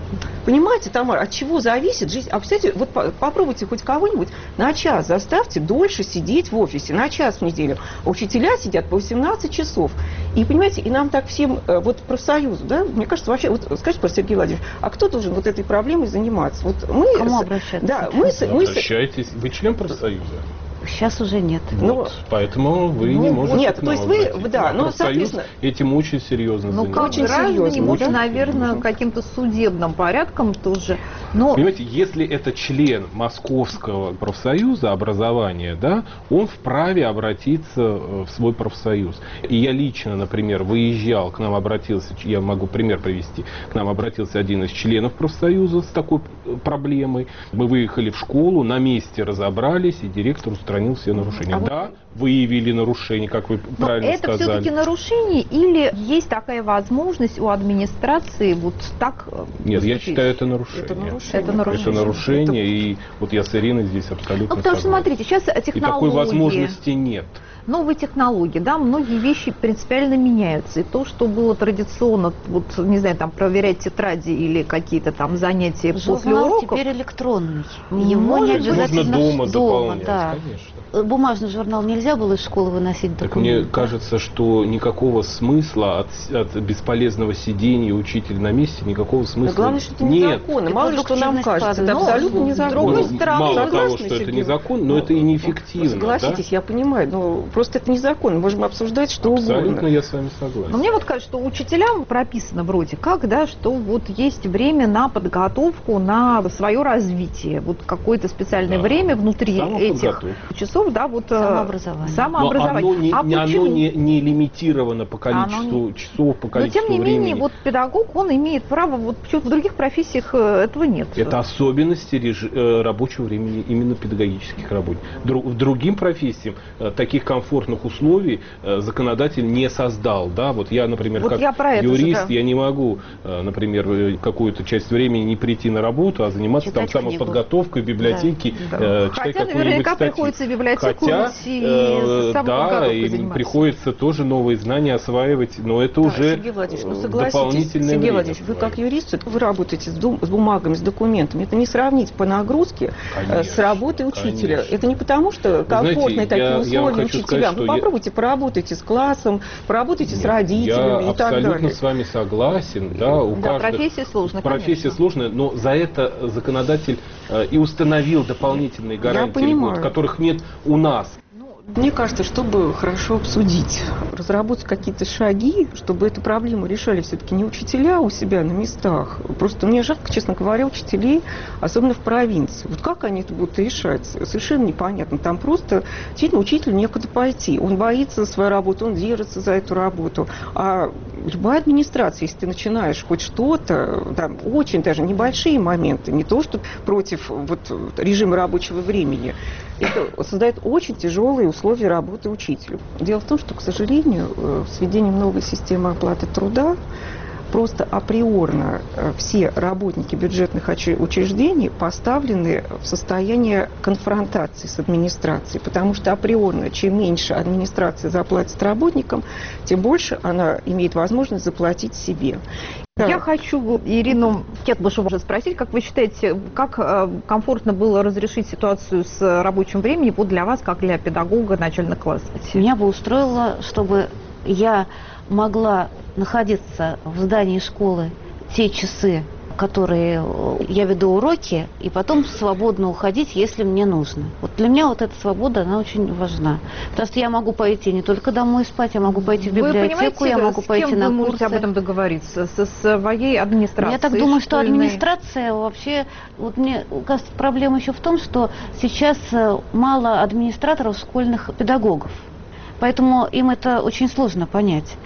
[SPEAKER 2] Понимаете, Тамара, от чего зависит жизнь? А представляете, вот попробуйте хоть кого-нибудь на час заставьте дольше сидеть в офисе, на час в неделю. А учителя сидят по 18 часов. И, понимаете, и нам так всем, вот профсоюзу, да, мне кажется, вообще, вот скажите, просто, Сергей Владимирович, а кто должен вот этой проблемой заниматься? Вот мы...
[SPEAKER 3] Кому обращаться?
[SPEAKER 2] Да,
[SPEAKER 5] Обращайтесь. Вы член профсоюза?
[SPEAKER 3] Сейчас уже нет.
[SPEAKER 5] Вот, поэтому вы не можете.
[SPEAKER 2] Нет, то есть вы, да, но соответственно
[SPEAKER 5] этим очень серьезно занимается.
[SPEAKER 1] Как граждане, может,
[SPEAKER 2] да?
[SPEAKER 1] наверное, каким-то судебным порядком тоже. Но...
[SPEAKER 5] Понимаете, если это член Московского профсоюза образования, да, он вправе обратиться в свой профсоюз. И я лично, например, выезжал, к нам обратился, я могу пример привести, к нам обратился один из членов профсоюза с такой проблемой. Мы выехали в школу, на месте разобрались, и директор устранил все нарушения. Да, выявили нарушения, как вы правильно
[SPEAKER 1] это
[SPEAKER 5] сказали.
[SPEAKER 1] все-таки нарушение или есть такая возможность у администрации вот так
[SPEAKER 5] Нет, я
[SPEAKER 1] поступить?
[SPEAKER 5] считаю, это нарушение.
[SPEAKER 1] Это нарушение.
[SPEAKER 5] Это нарушение, и вот я с Ириной здесь абсолютно
[SPEAKER 1] потому что,
[SPEAKER 5] согласен.
[SPEAKER 1] смотрите, сейчас технологии...
[SPEAKER 5] И такой возможности нет.
[SPEAKER 1] Новые технологии, да, многие вещи принципиально меняются. И то, что было традиционно, вот, не знаю, там, проверять тетради или какие-то там занятия после
[SPEAKER 3] Журнал
[SPEAKER 1] уроков...
[SPEAKER 3] теперь электронный. Его не
[SPEAKER 1] Может быть.
[SPEAKER 3] обязательно
[SPEAKER 5] Можно дома заполнять,
[SPEAKER 3] да.
[SPEAKER 5] конечно.
[SPEAKER 3] Бумажный журнал нельзя было из школы выносить
[SPEAKER 5] Так
[SPEAKER 3] документы?
[SPEAKER 5] мне кажется, что никакого смысла от бесполезного сидения учителя на месте, никакого смысла
[SPEAKER 2] главное, что это
[SPEAKER 5] нет.
[SPEAKER 2] незаконно. Мало ли что нам кажется, это абсолютно незаконно.
[SPEAKER 1] С другой стороны,
[SPEAKER 5] мало того,
[SPEAKER 2] согласна,
[SPEAKER 5] что это
[SPEAKER 2] Сергей?
[SPEAKER 5] незаконно, но это и неэффективно.
[SPEAKER 2] Согласитесь, я понимаю, но просто это незаконно. Можем обсуждать что
[SPEAKER 5] Абсолютно
[SPEAKER 2] угодно.
[SPEAKER 5] я с вами согласен.
[SPEAKER 1] Но мне вот кажется, что учителям прописано вроде как, да, что вот есть время на подготовку, на свое развитие. Вот какое-то специальное время внутри этих часов, да, вот
[SPEAKER 3] Самообразование.
[SPEAKER 5] Но оно не лимитировано по количеству часов, по количеству
[SPEAKER 1] времени. Но тем не
[SPEAKER 5] времени.
[SPEAKER 1] менее, вот педагог, он имеет право, вот почему-то в других профессиях этого нет.
[SPEAKER 5] Это особенности рабочего времени именно педагогических работников. Другим профессиям таких комфортных условий законодатель не создал. Да? Вот я, например,
[SPEAKER 1] вот
[SPEAKER 5] как юрист, я не могу, например, какую-то часть времени не прийти на работу, а заниматься
[SPEAKER 3] читать
[SPEAKER 5] там самоподготовкой в библиотеке, читать
[SPEAKER 1] Хотя
[SPEAKER 5] какую-нибудь
[SPEAKER 1] наверняка
[SPEAKER 5] статью.
[SPEAKER 1] приходится в библиотеку
[SPEAKER 5] Хотя,
[SPEAKER 1] идти,
[SPEAKER 5] да, и приходится тоже новые знания осваивать, но это уже
[SPEAKER 2] Сергей Владимирович, ну согласитесь,
[SPEAKER 5] дополнительное
[SPEAKER 2] Сергей
[SPEAKER 5] время.
[SPEAKER 2] Владимирович, вы как юрист, вы работаете с бумагами, с документами. Это не сравнить по нагрузке с работой учителя.
[SPEAKER 5] Конечно.
[SPEAKER 2] Это не потому, что комфортные такие условия учителям. Вы попробуйте, поработайте с классом, поработайте с родителями и так далее.
[SPEAKER 5] Я абсолютно с вами согласен. Да,
[SPEAKER 1] профессия сложная,
[SPEAKER 5] профессия сложная, но за это законодатель и установил дополнительные гарантии, которых нет у нас.
[SPEAKER 2] Мне кажется, чтобы хорошо обсудить, разработать какие-то шаги, чтобы эту проблему решали все-таки не учителя у себя на местах. Просто мне жалко, честно говоря, учителей, особенно в провинции. Вот как они это будут решать, совершенно непонятно. Там просто действительно учителю некуда пойти. Он боится за свою работу, он держится за эту работу. А любая администрация, если ты начинаешь хоть что-то, там очень даже небольшие моменты, не то что против вот, режима рабочего времени, это создает очень тяжелые условия работы учителю. Дело в том, что, к сожалению, с введением новой системы оплаты труда просто априорно все работники бюджетных учреждений поставлены в состояние конфронтации с администрацией, потому что априорно, чем меньше администрация заплатит работникам, тем больше она имеет возможность заплатить себе.
[SPEAKER 1] Я хочу Ирину Кетбышеву спросить, как вы считаете, как комфортно было разрешить ситуацию с рабочим временем вот для вас, как для педагога начальных классов?
[SPEAKER 3] Меня бы устроило, чтобы я могла находиться в здании школы те часы, которые я веду уроки, и потом свободно уходить, если мне нужно. Вот для меня вот эта свобода, она очень важна. Потому что я могу пойти не только домой спать, я могу пойти в библиотеку, я могу пойти на курсы.
[SPEAKER 1] Вы можете об этом договориться? Со своей администрацией?
[SPEAKER 3] Я так думаю, что
[SPEAKER 1] школьной?
[SPEAKER 3] администрация вообще... Вот мне кажется, проблема еще в том, что сейчас мало администраторов школьных педагогов. Поэтому им это очень сложно понять.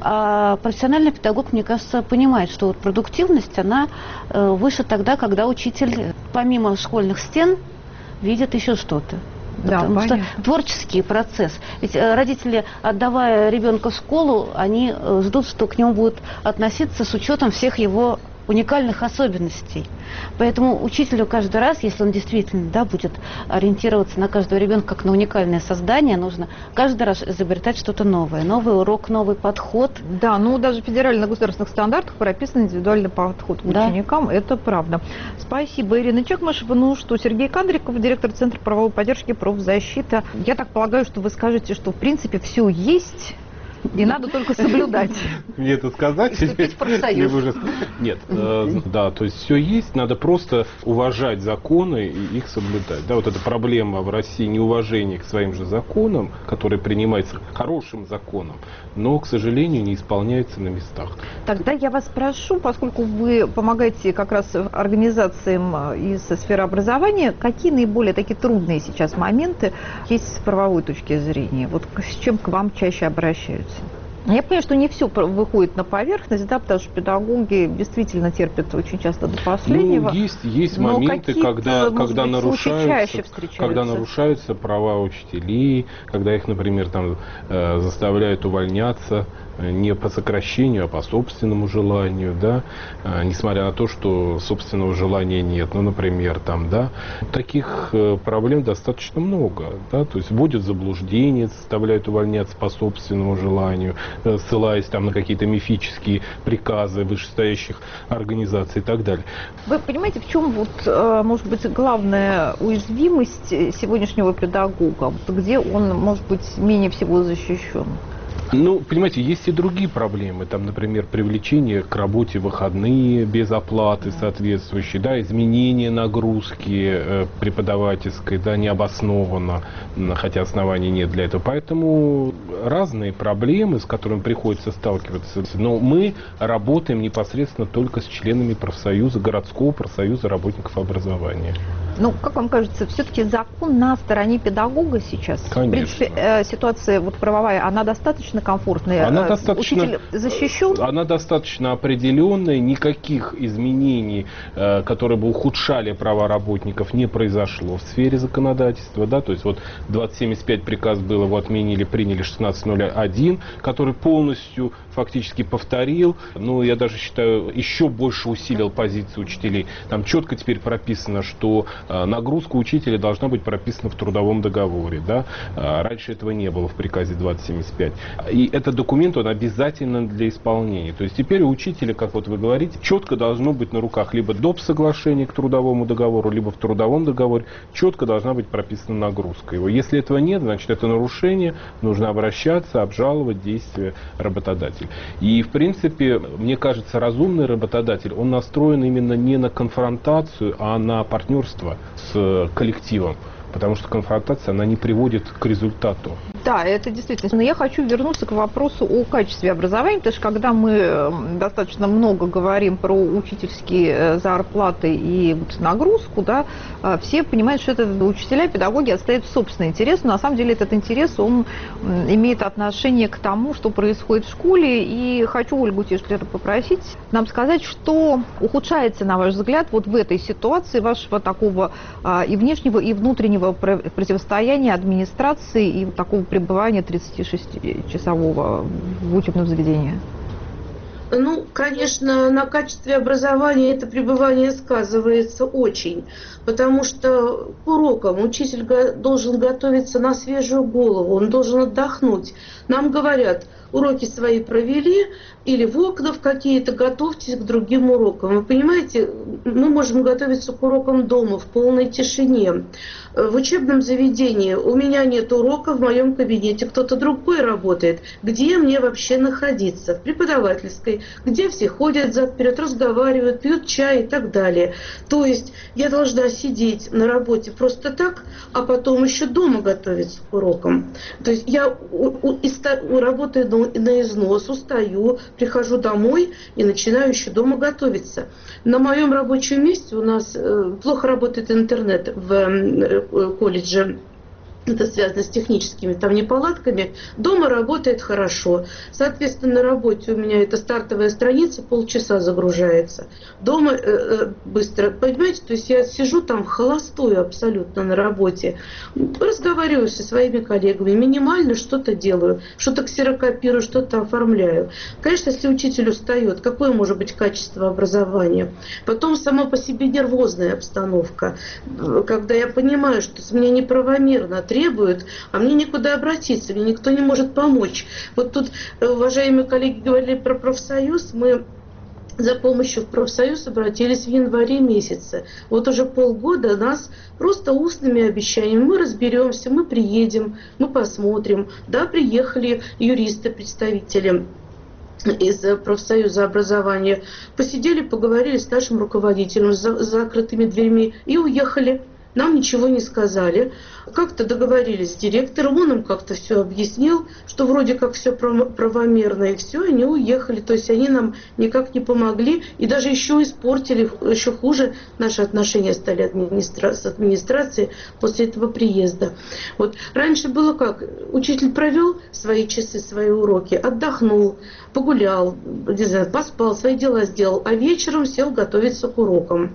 [SPEAKER 3] А профессиональный педагог, мне кажется, понимает, что вот продуктивность, она выше тогда, когда учитель помимо школьных стен видит еще что-то.
[SPEAKER 1] Да,
[SPEAKER 3] потому что творческий процесс. Ведь родители, отдавая ребенка в школу, они ждут, что к нему будут относиться с учетом всех его уникальных особенностей. Поэтому учителю каждый раз, если он действительно, да, будет ориентироваться на каждого ребенка как на уникальное создание, нужно каждый раз изобретать что-то новое. Новый урок, новый подход.
[SPEAKER 1] Да, ну даже в федеральных государственных стандартах прописан индивидуальный подход к ученикам, это правда. Спасибо, Ирина Чекмашева. Ну что, Сергей Кандриков, директор Центра правовой поддержки «Профзащита». Я так полагаю, что вы скажете, что в принципе все есть, и надо только соблюдать.
[SPEAKER 5] Мне это сказать? Нет, да, то есть все есть, надо просто уважать законы и их соблюдать. Да, вот эта проблема в России неуважения к своим же законам, которые принимаются хорошим законом, но, к сожалению, не исполняются на местах.
[SPEAKER 1] Тогда я вас прошу, поскольку вы помогаете как раз организациям из сферы образования, какие наиболее такие трудные сейчас моменты есть с правовой точки зрения? Вот с чем к вам чаще обращаются? Я понимаю, что не все выходит на поверхность, да, потому что педагоги действительно терпят очень часто до последнего.
[SPEAKER 5] Ну, есть моменты, когда нарушаются права учителей, когда их, например, там заставляют увольняться не по сокращению, а по собственному желанию, да, несмотря на то, что собственного желания нет. Ну, например, там, да, таких проблем достаточно много, да, то есть вводят в заблуждение, заставляют увольняться по собственному желанию, ссылаясь там на какие-то мифические приказы вышестоящих организаций и так далее.
[SPEAKER 1] Вы понимаете, в чем вот, может быть, главная уязвимость сегодняшнего педагога, где он, может быть, менее всего защищен?
[SPEAKER 5] Ну, понимаете, есть и другие проблемы. Там, например, привлечение к работе в выходные без оплаты соответствующей, да, изменение нагрузки преподавательской, да, необоснованно, хотя оснований нет для этого. Поэтому разные проблемы, с которыми приходится сталкиваться. Но мы работаем непосредственно только с членами профсоюза, городского профсоюза работников образования.
[SPEAKER 1] Ну, как вам кажется, все-таки закон на стороне педагога сейчас?
[SPEAKER 5] Конечно.
[SPEAKER 1] В принципе, ситуация вот правовая, она достаточно комфортная? Учитель защищен?
[SPEAKER 5] Она достаточно определенная, никаких изменений, которые бы ухудшали права работников, не произошло в сфере законодательства. Да? То есть вот 2075 приказ был, его отменили, приняли 1601, который полностью фактически повторил, ну, я даже считаю, еще больше усилил позицию учителей. Там четко теперь прописано, что нагрузка учителя должна быть прописана в трудовом договоре. Да? Раньше этого не было в приказе 2075. И этот документ, он обязателен для исполнения. То есть теперь у учителя, как вот вы говорите, четко должно быть на руках либо доп. Соглашение к трудовому договору, либо в трудовом договоре четко должна быть прописана нагрузка его. Если этого нет, значит, это нарушение, нужно обращаться, обжаловать действия работодателя. И, в принципе, мне кажется, разумный работодатель, он настроен именно не на конфронтацию, а на партнерство с коллективом. Потому что конфронтация, она не приводит к результату.
[SPEAKER 1] Да, это действительно. Но я хочу вернуться к вопросу о качестве образования, потому что когда мы достаточно много говорим про учительские зарплаты и нагрузку, да, все понимают, что это учителя, педагоги отстают собственный интерес, но на самом деле этот интерес, он имеет отношение к тому, что происходит в школе. И хочу Ольгу Тишлер попросить нам сказать, что ухудшается, на ваш взгляд, вот в этой ситуации вашего такого и внешнего, и внутреннего противостояния администрации и такого пребывания 36-часового в учебном заведении?
[SPEAKER 4] Ну, конечно, на качестве образования это пребывание сказывается очень, потому что к урокам учитель должен готовиться на свежую голову, он должен отдохнуть. Нам говорят, уроки свои провели, или в окна какие-то, готовьтесь к другим урокам. Вы понимаете, мы можем готовиться к урокам дома, в полной тишине. В учебном заведении у меня нет урока, в моем кабинете кто-то другой работает. Где мне вообще находиться? В преподавательской, где все ходят зад-вперед, разговаривают, пьют чай и так далее. То есть я должна сидеть на работе просто так, а потом еще дома готовиться к урокам. То есть я работаю на износ, устаю, прихожу домой и начинаю еще дома готовиться. На моем рабочем месте у нас плохо работает интернет в колледже. это связано с техническими там неполадками, дома работает хорошо. Соответственно, на работе у меня эта стартовая страница полчаса загружается. Дома быстро, понимаете, то есть я сижу там холостую абсолютно на работе, разговариваю со своими коллегами, минимально что-то делаю, что-то ксерокопирую, что-то оформляю. Конечно, если учитель устает, какое может быть качество образования? Потом сама по себе нервозная обстановка, когда я понимаю, что с меня неправомерно требуют, а мне некуда обратиться, мне никто не может помочь. Вот тут уважаемые коллеги говорили про профсоюз, мы за помощью в профсоюз обратились в январе месяце. Вот уже полгода нас просто устными обещаниями: мы разберемся, мы приедем, мы посмотрим. Да, приехали юристы, представители из профсоюза образования, посидели, поговорили с нашим руководителем с закрытыми дверьми и уехали. Нам ничего не сказали. Как-то договорились с директором, он им как-то все объяснил, что вроде как все правомерно, и все, они уехали. То есть они нам никак не помогли и даже еще испортили, еще хуже наши отношения стали с администрацией после этого приезда. Вот раньше было как? Учитель провел свои часы, свои уроки, отдохнул, погулял, не знаю, поспал, свои дела сделал, а вечером сел готовиться к урокам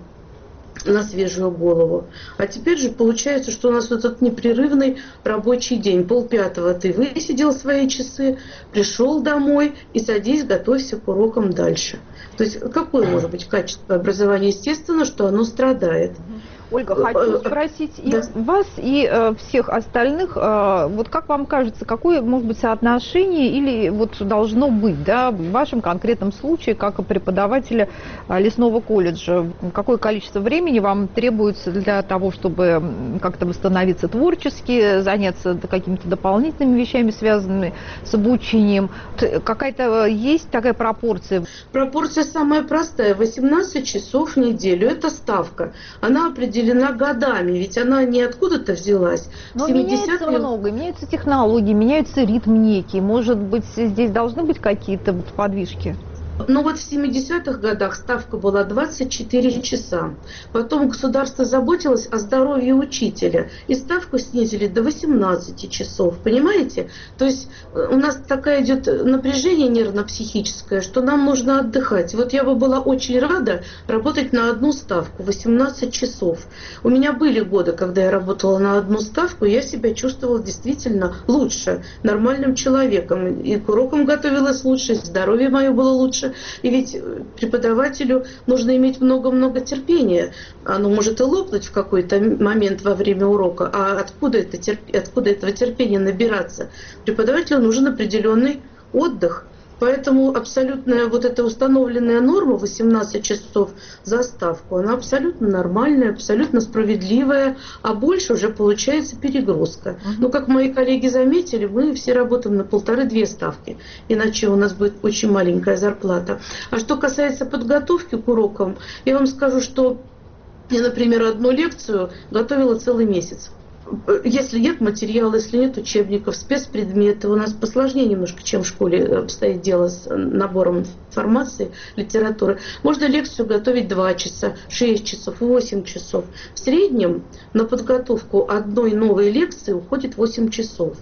[SPEAKER 4] на свежую голову. А теперь же получается, что у нас вот этот непрерывный рабочий день. 4:30 ты высидел свои часы, пришел домой и садись, готовься к урокам дальше. То есть какое может быть качество образования? Естественно, что оно страдает.
[SPEAKER 1] Ольга, хочу спросить и вас, и всех остальных, вот как вам кажется, какое может быть соотношение или вот должно быть, да, в вашем конкретном случае, как и преподавателя лесного колледжа, какое количество времени вам требуется для того, чтобы как-то восстановиться творчески, заняться какими-то дополнительными вещами, связанными с обучением? Какая-то есть такая пропорция?
[SPEAKER 4] Пропорция самая простая. 18 часов в неделю. Это ставка. Она определена годами, ведь она не откуда-то взялась.
[SPEAKER 1] Но меняется много, меняются технологии, меняется ритм некий. Может быть, здесь должны быть какие-то подвижки?
[SPEAKER 4] Но вот в 70-х годах ставка была 24 часа. Потом государство заботилось о здоровье учителя. И ставку снизили до 18 часов. Понимаете? То есть у нас такое идет напряжение нервно-психическое, что нам нужно отдыхать. Вот я бы была очень рада работать на одну ставку, 18 часов. У меня были годы, когда я работала на одну ставку, и я себя чувствовала действительно лучше, нормальным человеком. И к урокам готовилась лучше, и здоровье мое было лучше. И ведь преподавателю нужно иметь много-много терпения. Оно может и лопнуть в какой-то момент во время урока. А откуда этого терпения набираться? Преподавателю нужен определенный отдых. Поэтому абсолютная вот эта установленная норма 18 часов за ставку, она абсолютно нормальная, абсолютно справедливая, а больше уже получается перегрузка. Но, как мои коллеги заметили, мы все работаем на 1,5-2 ставки, иначе у нас будет очень маленькая зарплата. А что касается подготовки к урокам, я вам скажу, что я, например, одну лекцию готовила целый месяц. Если нет материала, если нет учебников, спецпредметы, у нас посложнее немножко, чем в школе обстоит дело с набором информации, литературы. Можно лекцию готовить 2 часа, 6 часов, 8 часов. В среднем на подготовку одной новой лекции уходит 8 часов.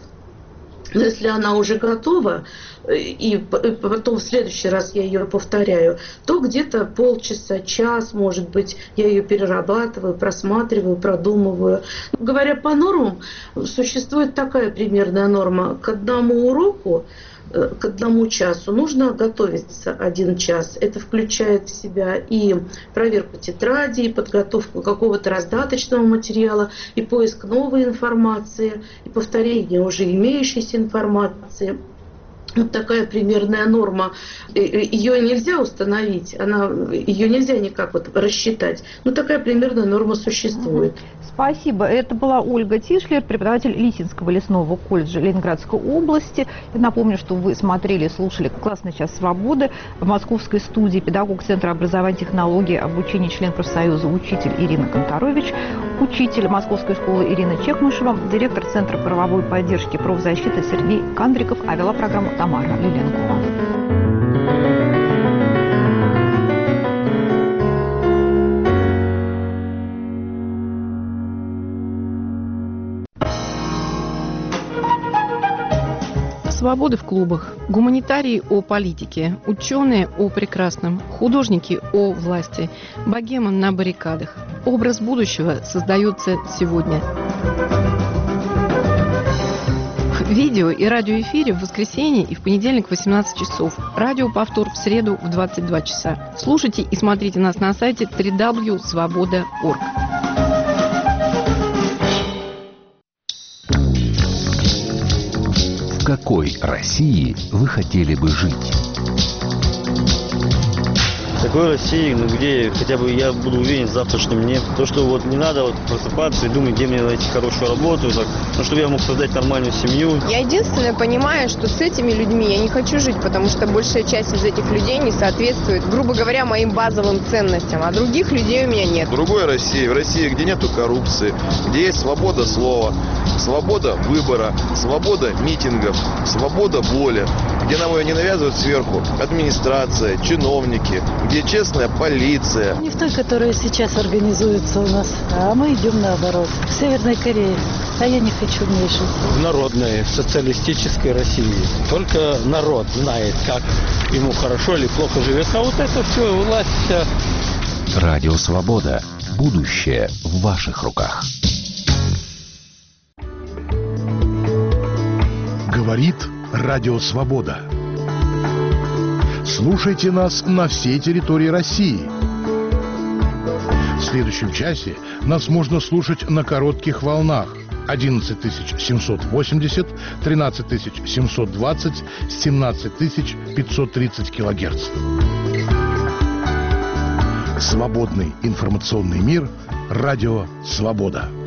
[SPEAKER 4] Но если она уже готова, и потом в следующий раз я ее повторяю, то где-то полчаса, час, может быть, я ее перерабатываю, просматриваю, продумываю. Говоря по нормам, существует такая примерная норма: к одному уроку, к 1 часу нужно готовиться 1 час. Это включает в себя и проверку тетради, и подготовку какого-то раздаточного материала, и поиск новой информации, и повторение уже имеющейся информации. Вот такая примерная норма. Ее нельзя установить, ее нельзя никак вот рассчитать. Но такая примерная норма существует.
[SPEAKER 1] Спасибо. Это была Ольга Тишлер, преподаватель Лисинского лесного колледжа Ленинградской области. Я напомню, что вы смотрели и слушали «Классный час свободы». В московской студии педагог Центра образования, технологий, обучения, член профсоюза, учитель Ирина Конторович, учитель Московской школы Ирина Чехмышева, директор Центра правовой поддержки профзащиты Сергей Кандриков, а вела программу Тамара Лиленкова.
[SPEAKER 6] свободы в клубах, гуманитарии о политике, ученые о прекрасном, художники о власти, богема на баррикадах. Образ будущего создается сегодня. В видео и радиоэфире в воскресенье и в понедельник в 18 часов. Радиоповтор в среду в 22 часа. Слушайте и смотрите нас на сайте www.svoboda.org.
[SPEAKER 7] В какой России вы хотели бы жить?
[SPEAKER 8] В такой России, где хотя бы я буду уверен в завтрашнем дне. То, что вот не надо вот просыпаться и думать, где мне найти хорошую работу, так, чтобы я мог создать нормальную семью.
[SPEAKER 9] Я единственное понимаю, что с этими людьми я не хочу жить, потому что большая часть из этих людей не соответствует, грубо говоря, моим базовым ценностям, а других людей у меня нет.
[SPEAKER 10] В другой России, в России, где нету коррупции, где есть свобода слова, свобода выбора, свобода митингов, свобода воли, где нам ее не навязывают сверху администрация, чиновники, где честная полиция.
[SPEAKER 11] Не в той, которая сейчас организуется у нас, а мы идем наоборот. В Северной Корее. А я не хочу в ней жить.
[SPEAKER 12] В народной, социалистической России. Только народ знает, как ему хорошо или плохо живется. А вот это все, власть вся.
[SPEAKER 7] Радио Свобода. Будущее в ваших руках.
[SPEAKER 13] Говорит Радио Свобода. Слушайте нас на всей территории России. В следующем часе нас можно слушать на коротких волнах 11780, 13720, 17530 килогерц. Свободный информационный мир. Радио Свобода.